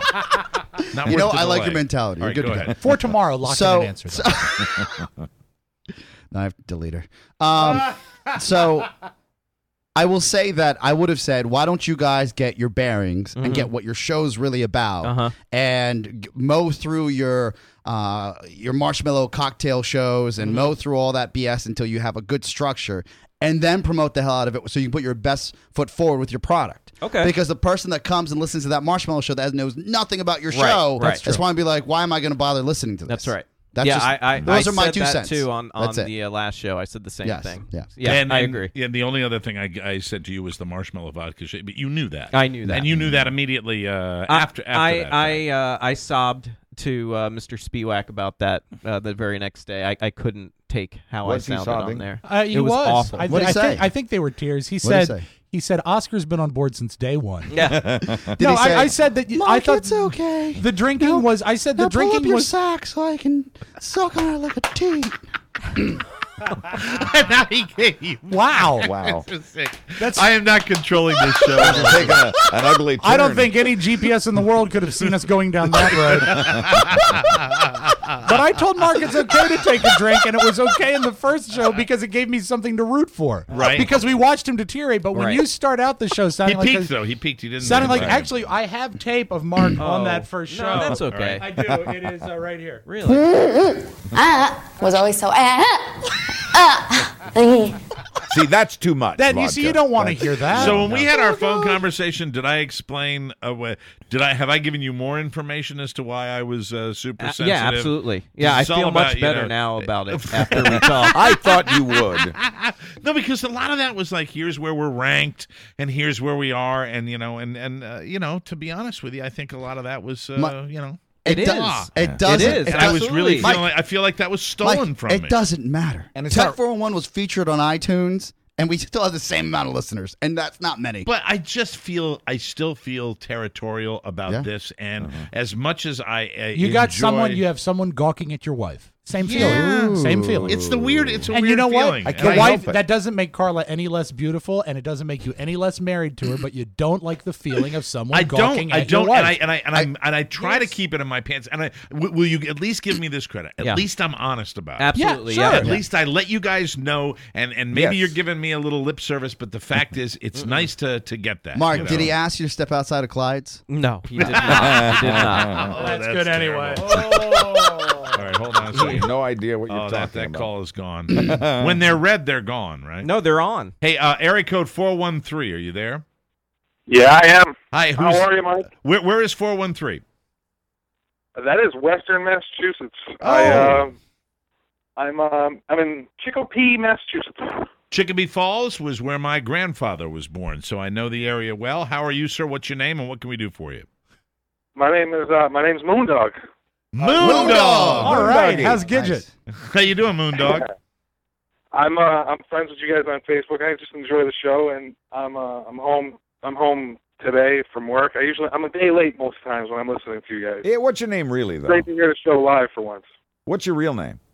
S2: Not
S4: You
S2: worth
S4: know,
S2: the
S4: I like
S2: delay.
S4: your mentality.
S2: All
S4: You're
S2: right,
S4: good
S2: go
S4: to go.
S2: ahead.
S3: For tomorrow, lock
S4: So-
S3: in an answer.
S4: so-
S3: though.
S4: No, I have to delete her. Um, so I will say that I would have said, why don't you guys get your bearings and get what your show's really about,
S11: Uh-huh.
S4: and g- mow through your uh, your marshmallow cocktail shows and mow through all that B S until you have a good structure, and then promote the hell out of it so you can put your best foot forward with your product.
S11: Okay.
S4: Because the person that comes and listens to that marshmallow show that knows nothing about your
S11: Right,
S4: show
S11: right.
S4: just want to be like, why am I going to bother listening to this?
S11: That's right.
S4: That's
S11: yeah,
S4: just,
S11: I, I,
S4: those
S11: I
S4: are my
S11: said
S4: two
S11: that
S4: cents.
S11: too on, on
S4: That's it.
S11: the uh, last show. I said the same
S4: Yes,
S11: thing.
S4: yes.
S11: Yeah,
S2: and,
S11: I
S2: and-
S11: agree.
S2: Yeah, the only other thing I, I said to you was the marshmallow vodka shake, but you knew that.
S11: I knew that.
S2: and you knew that immediately uh,
S11: I-
S2: after. after
S11: I
S2: that
S11: I uh, I sobbed to uh, Mister Spiewak about that uh, the very next day. I, I couldn't take how
S5: Was he
S11: I sounded on
S5: sobbing?
S11: there.
S3: Uh, he
S11: it was, awful.
S3: I,
S4: What'd
S3: I
S4: he
S3: think,
S4: say?
S3: I think they were tears. He
S4: What'd he
S3: said.
S4: say?
S3: He said Oscar's been on board since day one.
S11: yeah.
S4: Did
S3: no,
S4: he say,
S3: I, I said that. You, I
S4: Mark,
S3: thought
S4: it's okay.
S3: the drinking was. I said the
S4: Now pull up
S3: drinking
S4: your
S3: was.
S4: sack so I can suck on it like a teat.
S2: now he gave you.
S3: Wow.
S5: Wow.
S3: That's.
S2: I am not controlling this show.
S5: It's taking a, an ugly turn.
S3: I don't think any G P S in the world could have seen us going down that road. But I told Mark it's okay to take a drink, and it was okay in the first show because it gave me something to root for.
S2: Right.
S3: Because we watched him deteriorate. But when
S11: Right.
S3: you start out the show
S2: He
S3: sounding like
S2: peaked
S3: a,
S2: though. He peaked. He didn't.
S3: sounding like
S2: Right.
S3: actually, I have tape of Mark on
S11: Oh.
S3: that first show.
S11: No, that's okay.
S3: I do. It is uh, right here.
S11: Really?
S18: Uh, was always so. Uh, uh.
S5: See, that's too much.
S3: Then you see,
S5: vodka.
S3: you don't want to
S5: That's-
S3: hear that.
S2: So when we had our phone conversation, did I explain? Uh, wh- did I have I given you more information as to why I was uh, super
S11: Uh,
S2: sensitive?
S11: yeah, absolutely. Yeah, I
S2: It's all
S11: feel
S2: about,
S11: much
S2: you
S11: better
S2: know-
S11: now about it after we talked.
S5: I thought you would.
S2: No, because a lot of that was like, here's where we're ranked, and here's where we are, and you know, and and uh, you know, to be honest with you, I think a lot of that was, uh,
S4: My-
S2: you know,
S11: It
S4: It
S11: is.
S4: does. It doesn't.
S11: It is.
S2: and I was really
S11: Absolutely.
S2: feeling
S4: Mike-
S2: like I feel like that was stolen
S4: Mike,
S2: from
S4: it
S2: me.
S4: doesn't matter.
S5: And it's
S4: Tech
S5: not-
S4: four one one was featured on iTunes, and we still have the same amount of listeners, and that's not many.
S2: But I just feel, I still feel territorial about
S4: Yeah.
S2: this, and as much as I, uh,
S3: you got
S2: enjoy-
S3: someone. You have someone gawking at your wife. Same
S2: Yeah.
S3: feeling. Same feeling.
S2: It's the weird. It's a
S3: and
S2: weird
S3: you know
S2: feeling.
S3: what?
S5: I
S3: The
S5: can't
S3: wife
S5: help it.
S3: that doesn't make Carla any less beautiful, and it doesn't make you any less married to her. But you don't like the feeling of someone
S2: I
S3: gawking
S2: don't. I
S3: at your
S2: don't.
S3: wife.
S2: And I and I and I, and I try to keep it in my pants. And I w- will you at least give me this credit? At
S11: Yeah.
S2: least I'm honest about it.
S11: Absolutely.
S3: Yeah,
S11: Yeah.
S3: sure.
S2: At least I let you guys know, and, and maybe
S5: Yes.
S2: you're giving me a little lip service, but the fact is, it's nice to, to get that.
S4: Mark,
S2: you
S4: did
S2: know?
S4: he ask you to step outside of Clyde's?
S11: No, he did not. He did not.
S2: Oh,
S3: that's, good anyway.
S2: All right, hold on a
S5: I
S2: second.
S5: have no idea what you're
S2: Oh,
S5: talking
S2: that, that
S5: about.
S2: call is gone. When they're red, they're gone, right?
S11: No, they're on.
S2: Hey, uh, area code four one three, are you there?
S16: Yeah, I am.
S2: Hi,
S16: How
S2: who's,
S16: are you, Mike?
S2: where, where is four one three?
S16: That is Western Massachusetts. I, uh, I'm um, I'm in Chicopee, Massachusetts.
S2: Chicopee Falls was where my grandfather was born, so I know the area well. How are you, sir? What's your name, and what can we do for you?
S16: My name is uh, my name's Moondog.
S2: Moondog!
S3: All right.
S5: Moondoggy.
S3: How's Gidget?
S2: How you doing, Moondog?
S12: I'm uh, I'm friends with you guys on Facebook. I just enjoy the show, and I'm uh, I'm home. I'm home today from work. I usually I'm a day late most times when I'm listening to you guys.
S5: Yeah, what's your name really, though?
S12: Great to hear the show live for once.
S5: What's your real name?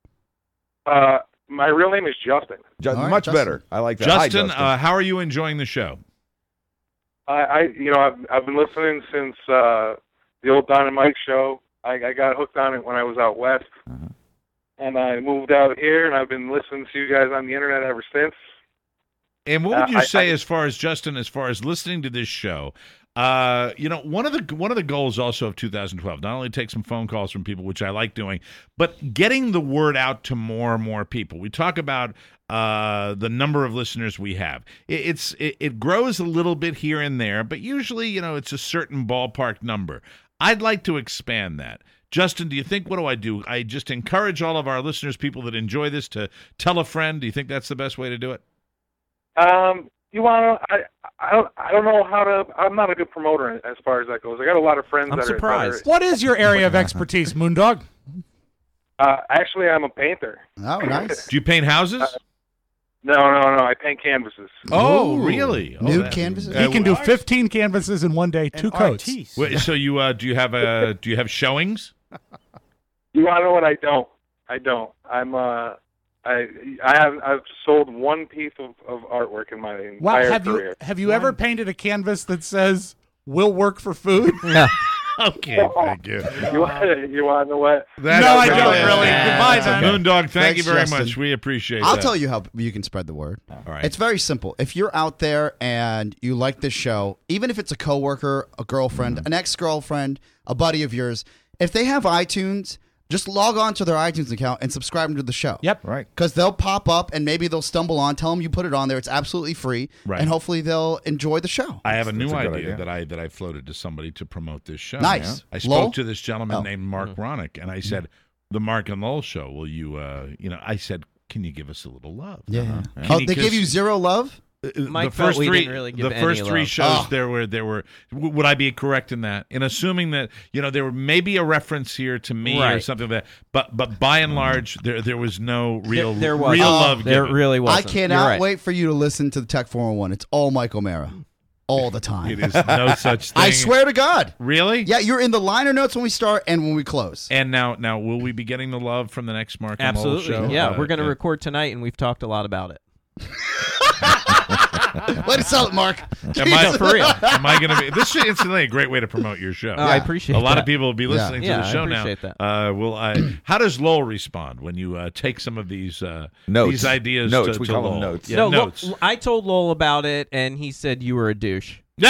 S12: Uh, my real name is Justin.
S5: Ju-
S4: right,
S5: much
S4: Justin.
S5: better. I like that. Hi,
S2: Justin,
S5: Justin.
S2: uh, how are you enjoying the show?
S12: I, I you know, I've I've been listening since uh, the old Don and Mike show. I, I got hooked on it when I was out west,
S5: uh-huh.
S12: and I moved out here, and I've been listening to you guys on the internet ever since.
S2: And what would you
S12: Uh, I-
S2: say
S12: I-
S2: as far as Justin, as far as listening to this show? Uh, you know, one of the one of the goals also of two thousand twelve, not only take some phone calls from people, which I like doing, but getting the word out to more and more people. We talk about uh, the number of listeners we have. It, it's it, it grows a little bit here and there, but usually, you know, it's a certain ballpark number. I'd like to expand that. Justin, do you think, what do I do? I just encourage all of our listeners, people that enjoy this, to tell a friend. Do you think that's the best way to do it?
S12: Um, you want to? I I don't I don't know how to. I'm not a good promoter as far as that goes. I got a lot of friends.
S11: I'm
S12: that
S11: surprised.
S12: Are,
S3: What is your area of expertise, Moondog?
S12: uh, actually, I'm a painter.
S4: Oh, nice.
S2: Do you paint houses?
S12: Uh, no, no, no. I paint canvases.
S2: Oh,
S4: Ooh.
S2: really? Oh,
S4: Nude
S2: that-
S4: canvases?
S3: He
S2: Uh,
S3: can do
S2: what?
S3: fifteen canvases in one day, two coats.
S13: Artiste.
S2: Wait, so you uh, do you have a do you have showings?
S12: You want to know what I don't? I don't. I'm uh, I I have I've sold one piece of, of artwork in my entire
S3: Wow, have
S12: career.
S3: you have you ever painted a canvas that says "Will work for food"?
S11: Yeah.
S2: Okay, thank you.
S12: You want you want to know what?
S2: That-
S3: No, I don't
S2: that-
S3: really. Goodbye,
S2: that's a
S3: then.
S2: Moondog, thank
S4: Thanks,
S2: you very
S4: Justin.
S2: much. We appreciate
S4: I'll
S2: that.
S4: tell you how you can spread the word.
S2: All right.
S4: It's very simple. If you're out there and you like this show, even if it's a coworker, a girlfriend, an ex-girlfriend, a buddy of yours, if they have iTunes, just log on to their iTunes account and subscribe them to the show.
S3: Yep.
S5: Right.
S4: Because they'll pop up and maybe they'll stumble on. Tell them you put it on there. It's absolutely free.
S2: Right.
S4: And hopefully they'll enjoy the show.
S2: I have a new
S5: That's a good
S2: idea,
S5: idea.
S2: that I that I floated to somebody to promote this show.
S4: Nice.
S2: I spoke
S4: Lowell?
S2: to this gentleman
S4: Oh.
S2: named Mark Ronick, and I said, "The Mark and Lowell show. Will you? Uh, you know?" I said, "Can you give us a little love?"
S4: Yeah.
S2: Uh-huh.
S4: Oh,
S2: Can
S4: they
S2: you-
S4: give you zero love?
S2: Uh,
S11: Mike
S2: the
S11: felt
S2: first
S11: we
S2: three,
S11: didn't really give
S2: the
S11: any
S2: first three
S11: love.
S2: shows,
S4: Oh.
S2: there were, there were. w- Would I be correct in that? In assuming that, you know, there were maybe a reference here to me or
S11: Right.
S2: something like that, but but by and large, there there was no real
S11: there was
S2: real
S4: Oh,
S2: love.
S11: There
S2: given.
S11: really wasn't.
S4: I cannot
S11: You're right.
S4: wait for you to listen to the Tech four oh one. It's all Mike O'Mara. All the time.
S2: It is no such thing.
S4: I swear to God.
S2: Really?
S4: Yeah, you're in the liner notes when we start and when we close.
S2: And now, now, will we be getting the love from the next Mark and Lowell
S11: Absolutely.
S2: show?
S11: Yeah,
S2: Uh,
S11: we're going to
S2: uh,
S11: record tonight, and we've talked a lot about it.
S4: Way to sell it, Mark.
S2: Am I,
S11: No, for real.
S2: Am I going to be? This is incidentally a great way to promote your show.
S11: Oh, I appreciate
S2: A lot
S11: that.
S2: of people will be listening
S11: Yeah,
S2: to the
S11: I
S2: show now.
S11: appreciate that.
S2: Uh, will I? How does Lowell respond when you uh, take some of these uh,
S5: Notes.
S2: these ideas?
S5: Notes.
S2: To,
S5: We
S2: to
S5: call them
S2: Lowell?
S5: notes.
S2: Yeah,
S11: no, Lo-
S2: notes.
S11: I told Lowell about it, and he said you were a douche.
S4: Wow.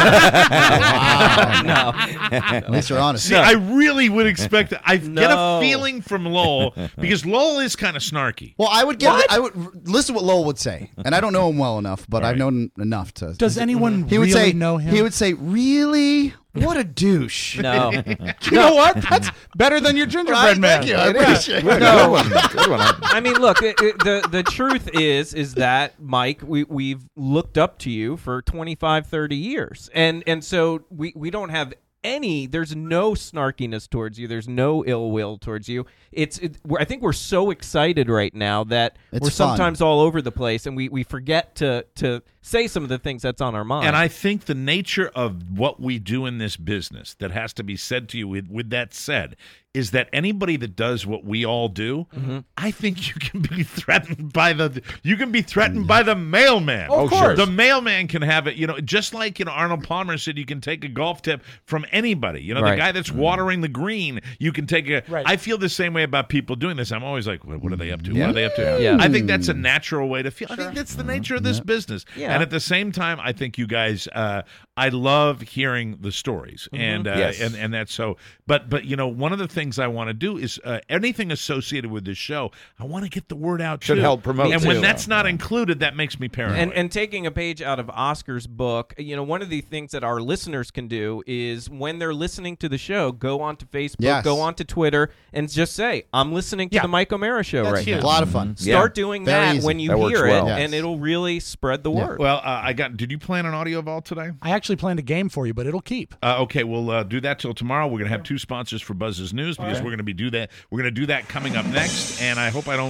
S11: No.
S4: At least you're honest.
S2: See, I really would expect that. I get
S11: No.
S2: a feeling from Lowell because Lowell is kind of snarky.
S4: Well, I would give. I would listen to what Lowell would say, and I don't know him well enough, but I've known him enough to.
S3: Does anyone
S4: He would
S3: really
S4: say.
S3: know him?
S4: He would say, "Really? What a douche."
S11: No.
S3: You know what? That's better than your gingerbread
S4: Right,
S3: man.
S4: thank you. I appreciate it.
S11: No.
S5: Good one. Good one.
S11: I mean, look. It, it, the the truth is, is that Mike, we we've looked up to you for twenty-five, thirty years, and and so we we don't have any. There's no snarkiness towards you. There's no ill will towards you. It's. It, we're, I think we're so excited right now that
S4: It's
S11: we're
S4: fun.
S11: sometimes all over the place, and we we forget to to say some of the things that's on our mind.
S2: And I think the nature of what we do in this business that has to be said to you with, with that said is that anybody that does what we all do,
S11: Mm-hmm.
S2: I think you can be threatened by the you can be threatened by the mailman.
S3: Of course.
S2: The mailman can have it, you know, just like you know Arnold Palmer said you can take a golf tip from anybody. You know,
S11: Right.
S2: the guy that's watering the green, you can take a
S3: Right.
S2: I feel the same way about people doing this. I'm always like, what, what are they up to?
S5: Yeah.
S2: What are they up to?
S11: Yeah.
S2: I think that's a natural way to feel. I think that's the nature of this business.
S11: Yeah.
S2: And at the same time, I think you guys, uh, I love hearing the stories, and uh,
S5: Yes.
S2: and and that's so. But but you know, one of the things I want to do is uh, anything associated with this show, I want to get the word out.
S5: Should
S2: too.
S5: help promote,
S2: And when
S5: too.
S2: that's not included, that makes me paranoid.
S11: And, and taking a page out of Oscar's book, you know, one of the things that our listeners can do is when they're listening to the show, go onto Facebook,
S4: Yes.
S11: go onto Twitter, and just say, I'm listening to
S3: Yeah.
S11: the Mike O'Mara show
S3: That's
S11: right
S3: huge.
S4: A
S11: now.
S4: lot of fun.
S11: Start
S5: Yeah.
S11: doing
S4: Very
S11: that
S4: easy.
S11: when you
S5: That works
S11: hear
S5: well.
S11: it,
S4: Yes.
S11: and it'll really spread the word.
S2: well, uh, I got. Did you plan an audio vault today?
S3: I actually planned a game for you, but it'll keep.
S2: Uh, okay, we'll uh, do that till tomorrow. We're gonna have two sponsors for Buzz's News because we're gonna be do that. We're gonna do that coming up next, and I hope I don't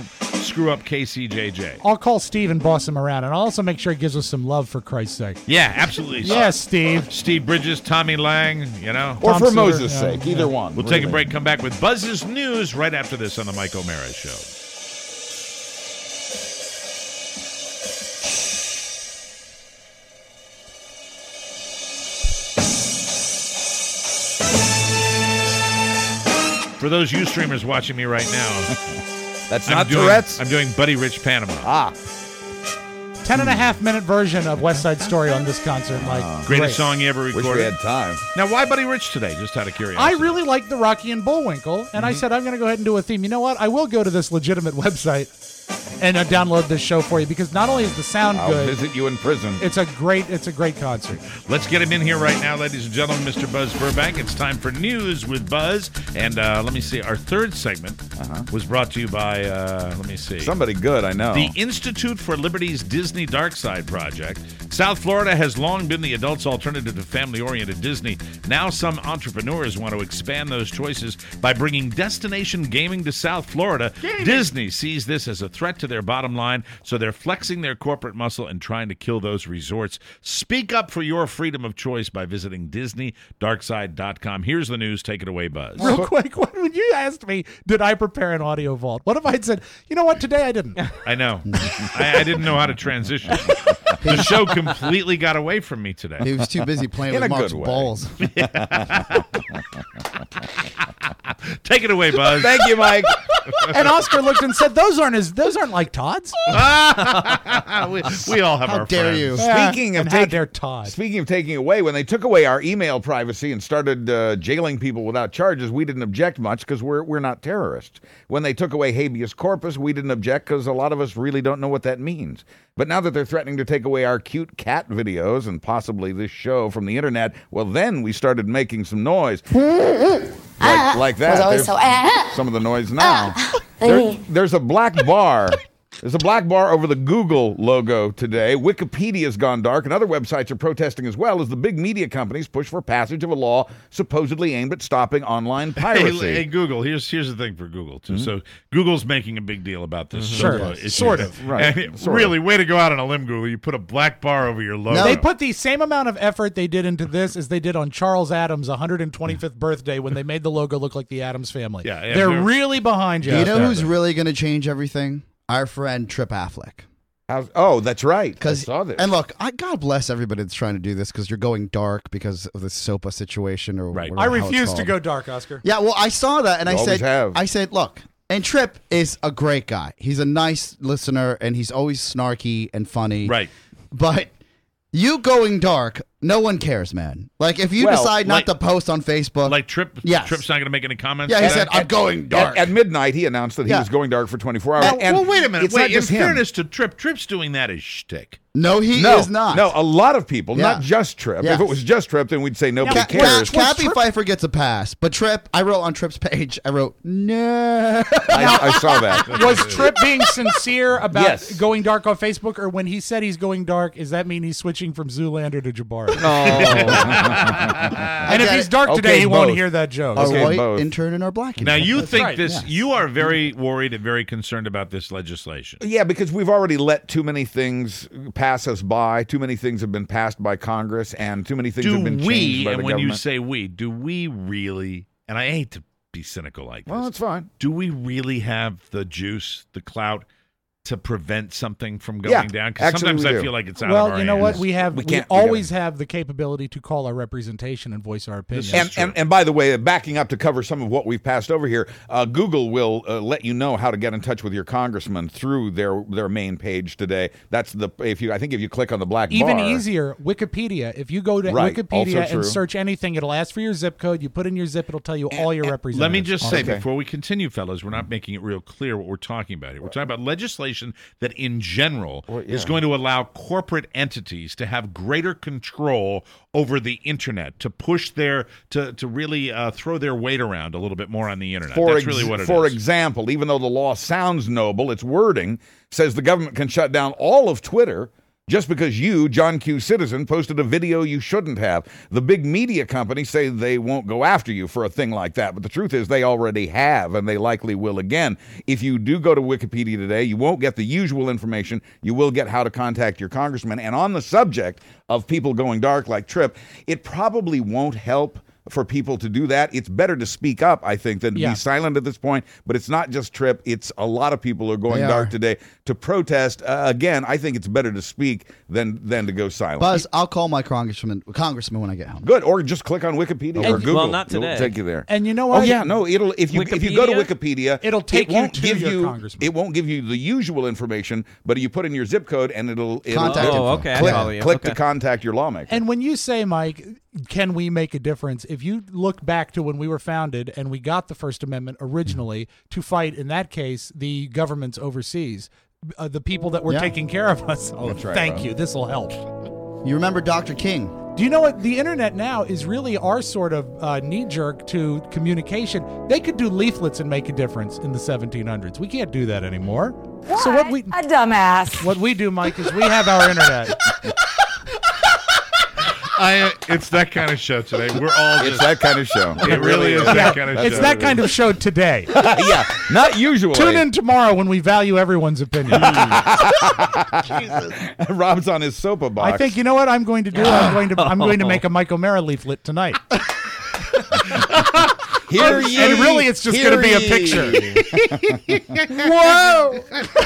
S2: screw up K C J J.
S3: I'll call Steve and boss him around, and I'll also make sure he gives us some love, for Christ's sake.
S2: Yeah, absolutely.
S3: Yes, Steve.
S2: Steve Bridges, Tommy Lang, you know.
S5: Or
S3: Tom
S5: for
S3: Suter,
S5: Moses'
S3: yeah,
S5: sake,
S3: yeah.
S5: either one.
S2: We'll
S5: really.
S2: take a break, come back with Buzz's News right after this on the Mike O'Mara Show. For those you streamers watching me right now,
S5: that's
S2: I'm
S5: not
S2: doing,
S5: Tourette's.
S2: I'm doing Buddy Rich Panama.
S5: Ah.
S3: Ten and a half minute version of West Side Story on this concert, Mike.
S2: Greatest
S3: Great.
S2: song you ever recorded.
S5: Wish we had time.
S2: Now, why Buddy Rich today? Just out of curiosity.
S3: I really like the Rocky and Bullwinkle, and
S2: Mm-hmm.
S3: I said I'm going to go ahead and do a theme. You know what? I will go to this legitimate website and uh, download this show for you, because not only is the sound
S5: I'll
S3: good,
S5: visit you in prison.
S3: it's a great, it's a great concert.
S2: Let's get him in here right now, ladies and gentlemen. Mister Buzz Burbank. It's time for News with Buzz. And uh, let me see. Our third segment uh-huh. was brought to you by, uh, let me see.
S5: Somebody good, I know.
S2: The Institute for Liberty's Disney Dark Side Project. South Florida has long been the adult's alternative to family-oriented Disney. Now some entrepreneurs want to expand those choices by bringing destination gaming to South Florida. Gaming. Disney sees this as a threat to their bottom line, so they're flexing their corporate muscle and trying to kill those resorts. Speak up for your freedom of choice by visiting Disney Dark Side dot com. Here's the news. Take it away, Buzz.
S3: Real quick, when you asked me, did I prepare an audio vault? What if I had said, you know what, today I didn't?
S2: I know. I, I didn't know how to transition. The show completely got away from me today.
S4: He was too busy playing
S5: In
S4: with
S5: a
S4: Mark's
S5: good way.
S4: balls.
S2: Take it away, Buzz.
S5: Thank you, Mike.
S3: And Oscar looked and said, those aren't his, those aren't like Todd's.
S2: we, we all have
S4: How
S2: our
S4: dare
S2: friends.
S4: you.
S5: Speaking
S3: Yeah,
S5: of
S3: and how
S5: taking,
S3: dare Todd.
S5: speaking of taking away, when they took away our email privacy and started uh, jailing people without charges, we didn't object much because we're we're not terrorists. When they took away habeas corpus, we didn't object because a lot of us really don't know what that means. But now that they're threatening to take away our cute cat videos and possibly this show from the internet, well, then we started making some noise. Like, like that.
S18: Was always
S5: There's
S18: so, ah.
S5: some of the noise now.
S18: Ah.
S5: There- there's a black bar. There's a black bar over the Google logo today. Wikipedia's gone dark, and other websites are protesting as well as the big media companies push for passage of a law supposedly aimed at stopping online piracy.
S2: Hey, hey, Google, here's here's the thing for Google, too. So Google's making a big deal about this.
S3: Sure.
S2: uh, issue.
S3: Sort of.
S5: Right.
S2: And
S5: Sort
S2: really,
S5: of.
S2: way to go out on a limb, Google. You put a black bar over your logo.
S4: No.
S3: They put the same amount of effort they did into this as they did on Charles Adams' one hundred twenty-fifth birthday when they made the logo look like the Adams family.
S2: Yeah, yeah,
S3: They're
S2: they're-
S3: really behind you.
S4: You know
S3: out
S4: who's
S3: there.
S4: really going to change everything? Our friend Trip Affleck.
S5: How's- oh, that's right. I
S4: Because
S5: saw this.
S4: and look, I God bless everybody that's trying to do this because you're going dark because of the SOPA situation or
S2: Right.
S4: whatever
S3: I
S4: the hell it's
S3: refuse to
S4: called.
S3: go dark, Oscar.
S4: Yeah, well, I saw that and
S5: You
S4: I
S5: always
S4: said,
S5: have.
S4: I said, look, and Trip is a great guy. He's a nice listener and he's always snarky and funny.
S2: Right.
S4: But you going dark, no one cares, man. Like if you
S5: Well,
S4: decide not
S2: like-
S4: to post on Facebook,
S2: Like Trip,
S4: Yes.
S2: Trip's not going to make any comments?
S4: yeah, he
S2: on
S4: said,
S2: that?
S4: I'm going dark.
S5: At, at midnight, he announced that he
S4: Yeah.
S5: was going dark for twenty-four hours.
S2: Well,
S5: and
S2: well, wait a minute.
S5: It's not
S2: Wait, in
S5: just him.
S2: fairness to Trip, Trip's doing that as shtick.
S4: no, he
S5: no,
S4: is not.
S5: No, a lot of people,
S4: Yeah.
S5: not just Trip.
S4: Yes.
S5: If it was just Trip, then we'd say nobody
S4: Ca-
S5: cares.
S4: Ca- Cappy Pfeiffer gets a pass, but Trip, I wrote on Trip's page, I wrote, no.
S5: I, I saw that.
S3: Was Trip being sincere about
S5: Yes.
S3: going dark on Facebook, or when he said he's going dark, does that mean he's switching from Zoolander to Jabari? And if
S4: get
S3: he's
S4: it.
S3: dark today,
S5: Okay,
S3: he won't
S5: both.
S3: hear that joke.
S4: Our
S5: Okay,
S4: white
S5: both.
S4: intern and our black
S2: Now,
S4: intern.
S2: you
S3: That's
S2: think
S3: right,
S2: this,
S3: yes.
S2: you are very worried and very concerned about this legislation.
S5: Yeah, because we've already let too many things pass us by. Too many things have been passed by Congress, and too many things
S2: Do
S5: have been changed
S2: we,
S5: by
S2: and
S5: the
S2: when you
S5: government.
S2: say we, do we really, and I hate to be cynical like this,
S5: well, that's fine.
S2: do we really have the juice, the clout to prevent something from going
S5: Yeah,
S2: down? Because
S5: actually
S2: sometimes
S5: we
S2: I
S5: do.
S2: feel like it's out of
S3: Well,
S2: our
S3: you know what?
S2: hands.
S3: We have
S5: We
S3: we,
S5: can't- we
S3: always have the capability to call our representation and voice our opinion.
S2: This
S5: And,
S2: true.
S5: and and by the way, backing up to cover some of what we've passed over here, uh, Google will uh, let you know how to get in touch with your congressman through their their main page today. That's the if you I think if you click on the black
S3: Even
S5: bar,
S3: easier, Wikipedia. If you go to
S5: Right,
S3: Wikipedia
S5: also true.
S3: and search anything, it'll ask for your zip code. You put in your zip, it'll tell you all your representatives.
S2: Let me just say,
S5: Okay.
S2: before we continue, fellas, we're not making it real clear what we're talking about here. We're talking about legislation that, in general,
S5: Well,
S2: is
S5: yeah.
S2: going to allow corporate entities to have greater control over the internet, to push their, to to really uh, throw their weight around a little bit more on the internet.
S5: For
S2: That's
S5: ex-
S2: really what it is.
S5: for example, even though the law sounds noble, its wording says the government can shut down all of Twitter just because you, John Q. Citizen, posted a video you shouldn't have. The big media companies say they won't go after you for a thing like that, but the truth is they already have, and they likely will again. If you do go to Wikipedia today, you won't get the usual information. You will get how to contact your congressman. And on the subject of people going dark like Tripp, it probably won't help for people to do that. It's better to speak up, I think, than to
S3: Yeah.
S5: be silent at this point. But it's not just Tripp. It's a lot of people who are going
S4: They
S5: dark
S4: are.
S5: today to protest. Uh, again, I think it's better to speak than than to go silent.
S4: Buzz, I'll call my congressman congressman when I get home.
S5: Good, or just click on Wikipedia or
S11: And-
S5: Google.
S11: well, not
S5: It'll
S11: today.
S5: take you there.
S3: And you know
S5: Oh
S3: what?
S5: yeah, no, it'll if you if you go to
S11: Wikipedia?
S5: Wikipedia,
S3: It'll take
S5: it
S3: you
S5: won't
S3: to
S5: give
S3: your
S5: you
S3: congressman.
S5: it won't give you the usual information, but you put in your zip code and it'll, it'll
S4: Contact
S11: Oh,
S4: info.
S11: okay. I
S5: click,
S11: follow you.
S5: click
S11: Okay.
S5: to contact your lawmaker.
S3: And when you say, Mike, can we make a difference? If you look back to when we were founded and we got the First Amendment originally to fight, in that case, the governments overseas, uh, the people that were
S4: Yeah.
S3: taking care of us. Oh,
S5: That's right,
S3: thank
S5: Rob.
S3: you. This will help.
S4: You remember Doctor King?
S3: Do you know what? The internet now is really our sort of uh, knee jerk to communication. They could do leaflets and make a difference in the seventeen hundreds. We can't do that anymore.
S18: What?
S3: So what we
S18: A dumbass.
S3: what we do, Mike, is we have our internet.
S2: I, it's that kind of show today. We're all
S5: it's
S2: just,
S5: that kind of show.
S2: it really is that kind of show.
S3: It's that kind of show today.
S5: Yeah, not usually.
S3: Tune in tomorrow when we value everyone's opinion.
S5: Rob's on his soapbox.
S3: I think you know what I'm going to do. I'm going to I'm going to make a Mike O'Mara leaflet tonight.
S5: Hear
S3: and,
S5: ye,
S3: and really, it's just
S5: hear
S3: going to be a
S5: ye.
S3: picture. Whoa!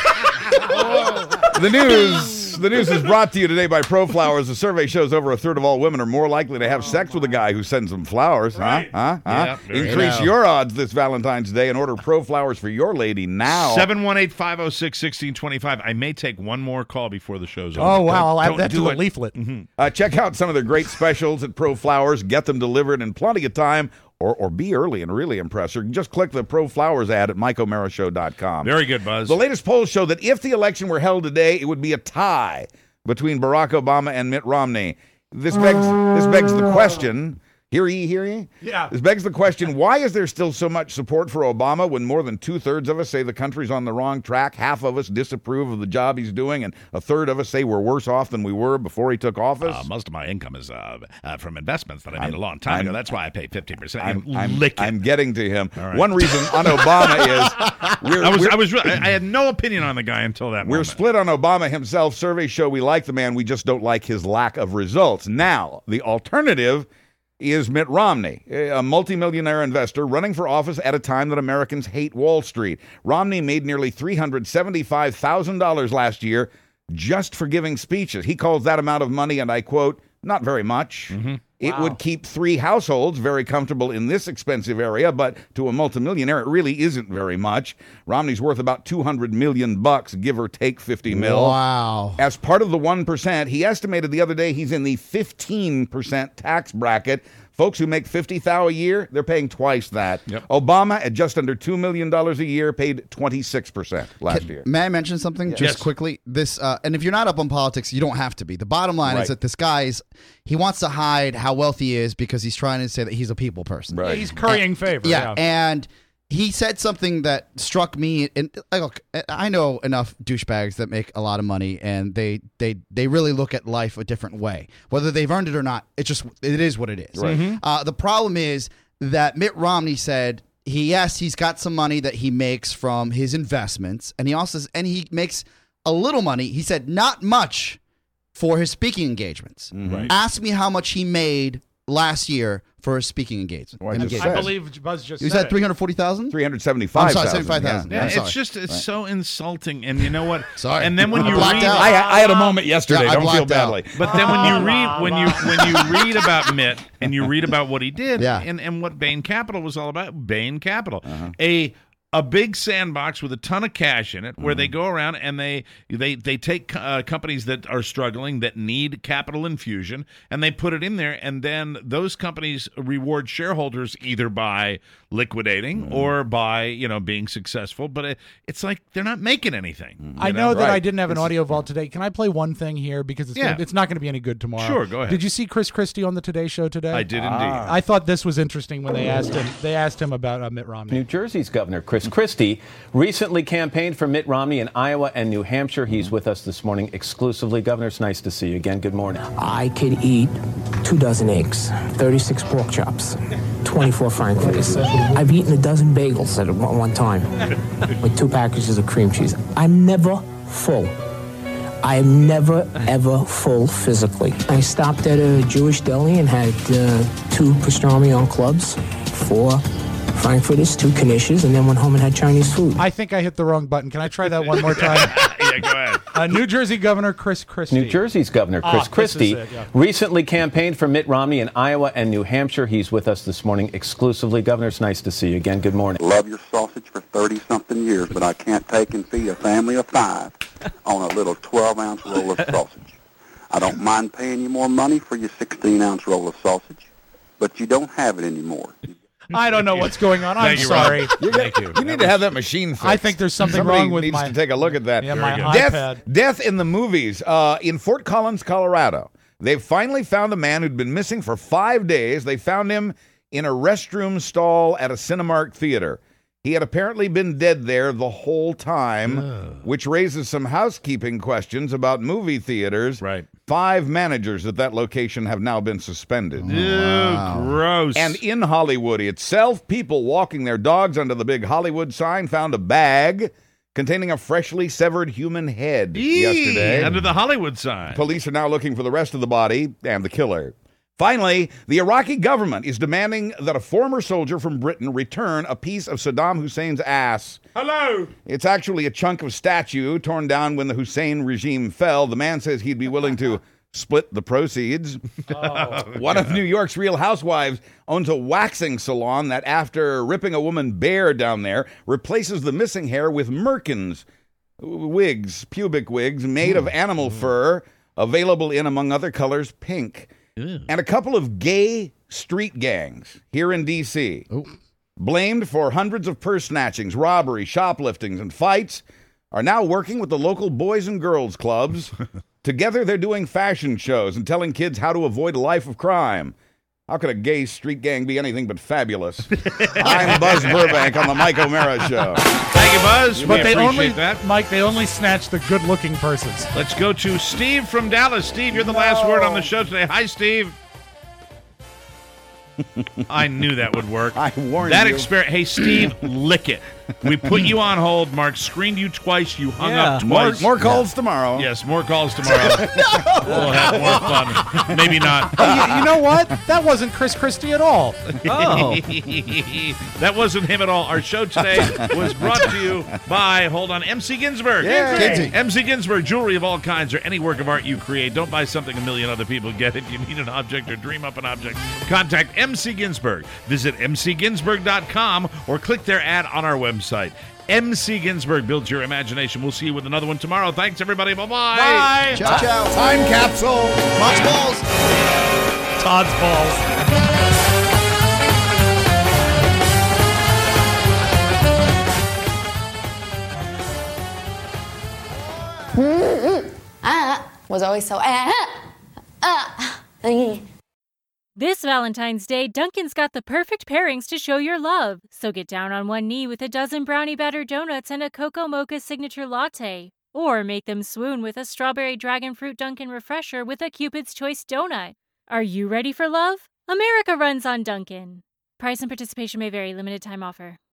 S5: The news, the news is brought to you today by ProFlowers. The survey shows over a third of all women are more likely to have sex with a guy who sends them flowers.
S2: Right.
S5: Huh? Huh?
S2: Yeah,
S5: huh?
S2: very
S5: Increase
S4: good.
S5: your odds this Valentine's Day and order ProFlowers for your lady now.
S2: seven one eight, five oh six, one six two five. I may take one more call before the show's over.
S3: Oh wow! I'll add
S2: Don't
S3: that
S2: do
S3: to a
S2: it.
S3: leaflet.
S5: Uh, check out some of their great specials at ProFlowers. Get them delivered in plenty of time, or or be early and really impress her. Just click the ProFlowers ad at mike o'mara show dot com.
S2: Very good, Buzz.
S5: The latest polls show that if the election were held today, it would be a tie between Barack Obama and Mitt Romney. This begs this begs the question. Hear ye, hear ye?
S3: Yeah.
S5: This begs the question, why is there still so much support for Obama when more than two-thirds of us say the country's on the wrong track, half of us disapprove of the job he's doing, and a third of us say we're worse off than we were before he took office?
S2: Uh, most of my income is uh, uh, from investments that I made
S5: I'm-
S2: a long time
S5: I'm-
S2: ago. That's why I pay fifteen percent.
S5: I'm,
S2: And
S5: I'm,
S2: lick it.
S5: I'm getting to him.
S2: All right.
S5: One reason on Obama is we're,
S2: I was,
S5: we're,
S2: I was, re- I I had no opinion on the guy until that
S5: we're
S2: moment.
S5: split on Obama himself. Surveys show we like the man, we just don't like his lack of results. Now, the alternative is Mitt Romney, a multimillionaire investor running for office at a time that Americans hate Wall Street. Romney made nearly three hundred seventy-five thousand dollars last year just for giving speeches. He calls that amount of money, and I quote, not very much.
S2: Mm-hmm.
S5: It
S3: Wow.
S5: would keep three households very comfortable in this expensive area, but to a multimillionaire, it really isn't very much. Romney's worth about two hundred million bucks, give or take fifty mil.
S4: Wow.
S5: As part of the one percent, he estimated the other day he's in the fifteen percent tax bracket. Folks who make fifty thousand dollars a year, they're paying twice that.
S2: Yep.
S5: Obama, at just under two million dollars a year, paid twenty-six percent last
S4: Can-
S5: year.
S4: May I mention something just
S2: Yes.
S4: quickly? This, uh, and if you're not up on politics, you don't have to be. The bottom line
S5: Right.
S4: is that this guy's he wants to hide how wealthy he is because he's trying to say that he's a people person.
S5: Right.
S3: He's currying favor.
S4: Yeah, and he said something that struck me. And like, look, I know enough douchebags that make a lot of money, and they they they really look at life a different way, whether they've earned it or not. It just it is what it is.
S5: Right.
S3: Mm-hmm.
S4: Uh, the problem is that Mitt Romney said he yes he's got some money that he makes from his investments, and he also and he makes a little money. He said not much for his speaking engagements.
S5: Right.
S4: Ask me how much he made last year for his speaking engagement.
S5: Well, I just
S3: I
S5: said.
S3: believe Buzz just
S4: You
S3: said
S4: said
S3: it.
S4: three hundred forty thousand.
S5: three hundred seventy-five thousand.
S4: I'm sorry, seventy-five thousand.
S2: Yeah,
S4: I'm
S2: it's
S4: sorry.
S2: just it's so insulting, and you know what?
S4: Sorry.
S2: And then when
S4: I
S2: you
S4: blacked
S2: read,
S4: out.
S5: I, I had a moment yesterday.
S4: Yeah, I
S5: Don't feel
S4: blacked out.
S5: badly.
S2: but then when you read when you when you read about Mitt and you read about what he did,
S4: Yeah.
S2: and and what Bain Capital was all about, Bain Capital,
S5: Uh-huh.
S2: a a big sandbox with a ton of cash in it, where they go around and they they they take uh, companies that are struggling, that need capital infusion, and they put it in there, and then those companies reward shareholders either by liquidating or by you know being successful. But it, it's like they're not making anything.
S3: I
S2: you
S3: know that I
S5: Right.
S3: didn't have an audio vault today. Can I play one thing here because it's
S2: Yeah.
S3: gonna, it's not going to be any good tomorrow?
S2: Sure, go ahead.
S3: Did you see Chris Christie on the Today Show today?
S2: I did indeed.
S3: I thought this was interesting when they asked him. They asked him about uh, Mitt Romney.
S19: New Jersey's Governor Chris Chris Christie, recently campaigned for Mitt Romney in Iowa and New Hampshire. He's with us this morning exclusively. Governor, it's nice to see you again. Good morning.
S20: I could eat two dozen eggs, thirty-six pork chops, twenty-four frankfurters. I've eaten a dozen bagels at one one time with two packages of cream cheese. I'm never full. I'm never, ever full physically. I stopped at a Jewish deli and had uh, two pastrami on clubs, four frankfurters, two knishes, and then went home and had Chinese food.
S3: I think I hit the wrong button. Can I try that one more time?
S2: Yeah, go ahead.
S3: Uh, New Jersey Governor Chris Christie.
S19: New Jersey's Governor Chris
S3: Ah,
S19: Christie
S3: this is it, yeah.
S19: recently campaigned for Mitt Romney in Iowa and New Hampshire. He's with us this morning exclusively. Governor, it's nice to see you again. Good morning.
S21: Love your sausage for thirty-something years, but I can't take and feed a family of five on a little twelve-ounce roll of sausage. I don't mind paying you more money for your sixteen-ounce roll of sausage, but you don't have it anymore.
S3: I don't know what's going on. I'm
S2: Thank you,
S3: sorry.
S2: Rob. Thank you.
S5: You need to have that machine fixed.
S3: I think there's something
S5: Somebody
S3: wrong with
S5: needs
S3: my-
S5: to take a look at that.
S3: Yeah, my
S5: death,
S3: iPad.
S5: death in the movies. Uh, in Fort Collins, Colorado, they've finally found a man who'd been missing for five days. They found him in a restroom stall at a Cinemark theater. He had apparently been dead there the whole time, which raises some housekeeping questions about movie theaters.
S2: Right.
S5: Five managers at that location have now been suspended.
S2: Ew, gross.
S5: And in Hollywood itself, people walking their dogs under the big Hollywood sign found a bag containing a freshly severed human head
S2: Eee,
S5: yesterday.
S2: under the Hollywood sign.
S5: Police are now looking for the rest of the body and the killer. Finally, the Iraqi government is demanding that a former soldier from Britain return a piece of Saddam Hussein's ass.
S2: Hello.
S5: It's actually a chunk of statue torn down when the Hussein regime fell. The man says he'd be willing to split the proceeds.
S2: Oh,
S5: One of New York's Real Housewives owns a waxing salon that, after ripping a woman bare down there, replaces the missing hair with merkins, wigs, pubic wigs made of animal fur, available in, among other colors, pink. And a couple of gay street gangs here in D C, blamed for hundreds of purse snatchings, robberies, shopliftings, and fights, are now working with the local boys and girls clubs. Together, they're doing fashion shows and telling kids how to avoid a life of crime. How could a gay street gang be anything but fabulous? I'm Buzz Burbank on the Mike O'Mara Show.
S2: Thank you, Buzz.
S3: But
S2: we
S3: they
S2: appreciate
S3: only,
S2: that.
S3: Mike, they only snatch the good-looking persons.
S2: Let's go to Steve from Dallas. Steve, you're the last word on the show today. Hi, Steve. I knew that would work.
S5: I warned
S2: that
S5: you.
S2: Exper- hey, Steve, lick it. We put you on hold. Mark screened you twice. You hung
S5: Yeah.
S2: up
S5: More-
S2: twice.
S5: more calls tomorrow.
S2: Yes, more calls tomorrow. We'll have more fun. Maybe not.
S3: Hey, you, you know what? That wasn't Chris Christie at all.
S2: That wasn't him at all. Our show today was brought to you by, hold on, M C Ginsburg.
S4: Yay. Kinsey.
S2: M C Ginsburg, jewelry of all kinds or any work of art you create. Don't buy something a million other people get. If you need an object or dream up an object, contact M C Ginsburg. Visit m c ginsburg dot com or click their ad on our website. M C Ginsburg builds your imagination. We'll see you with another one tomorrow. Thanks, everybody. Bye-bye.
S3: Bye.
S4: Ciao, ciao.
S5: Time capsule.
S4: Much balls.
S3: Todd's balls.
S18: Ah, was always so ah, ah, ah.
S22: This Valentine's Day, Dunkin's got the perfect pairings to show your love. So get down on one knee with a dozen brownie batter donuts and a cocoa mocha signature latte. Or make them swoon with a strawberry dragon fruit Dunkin' refresher with a Cupid's Choice donut. Are you ready for love? America runs on Dunkin'. Price and participation may vary. Limited time offer.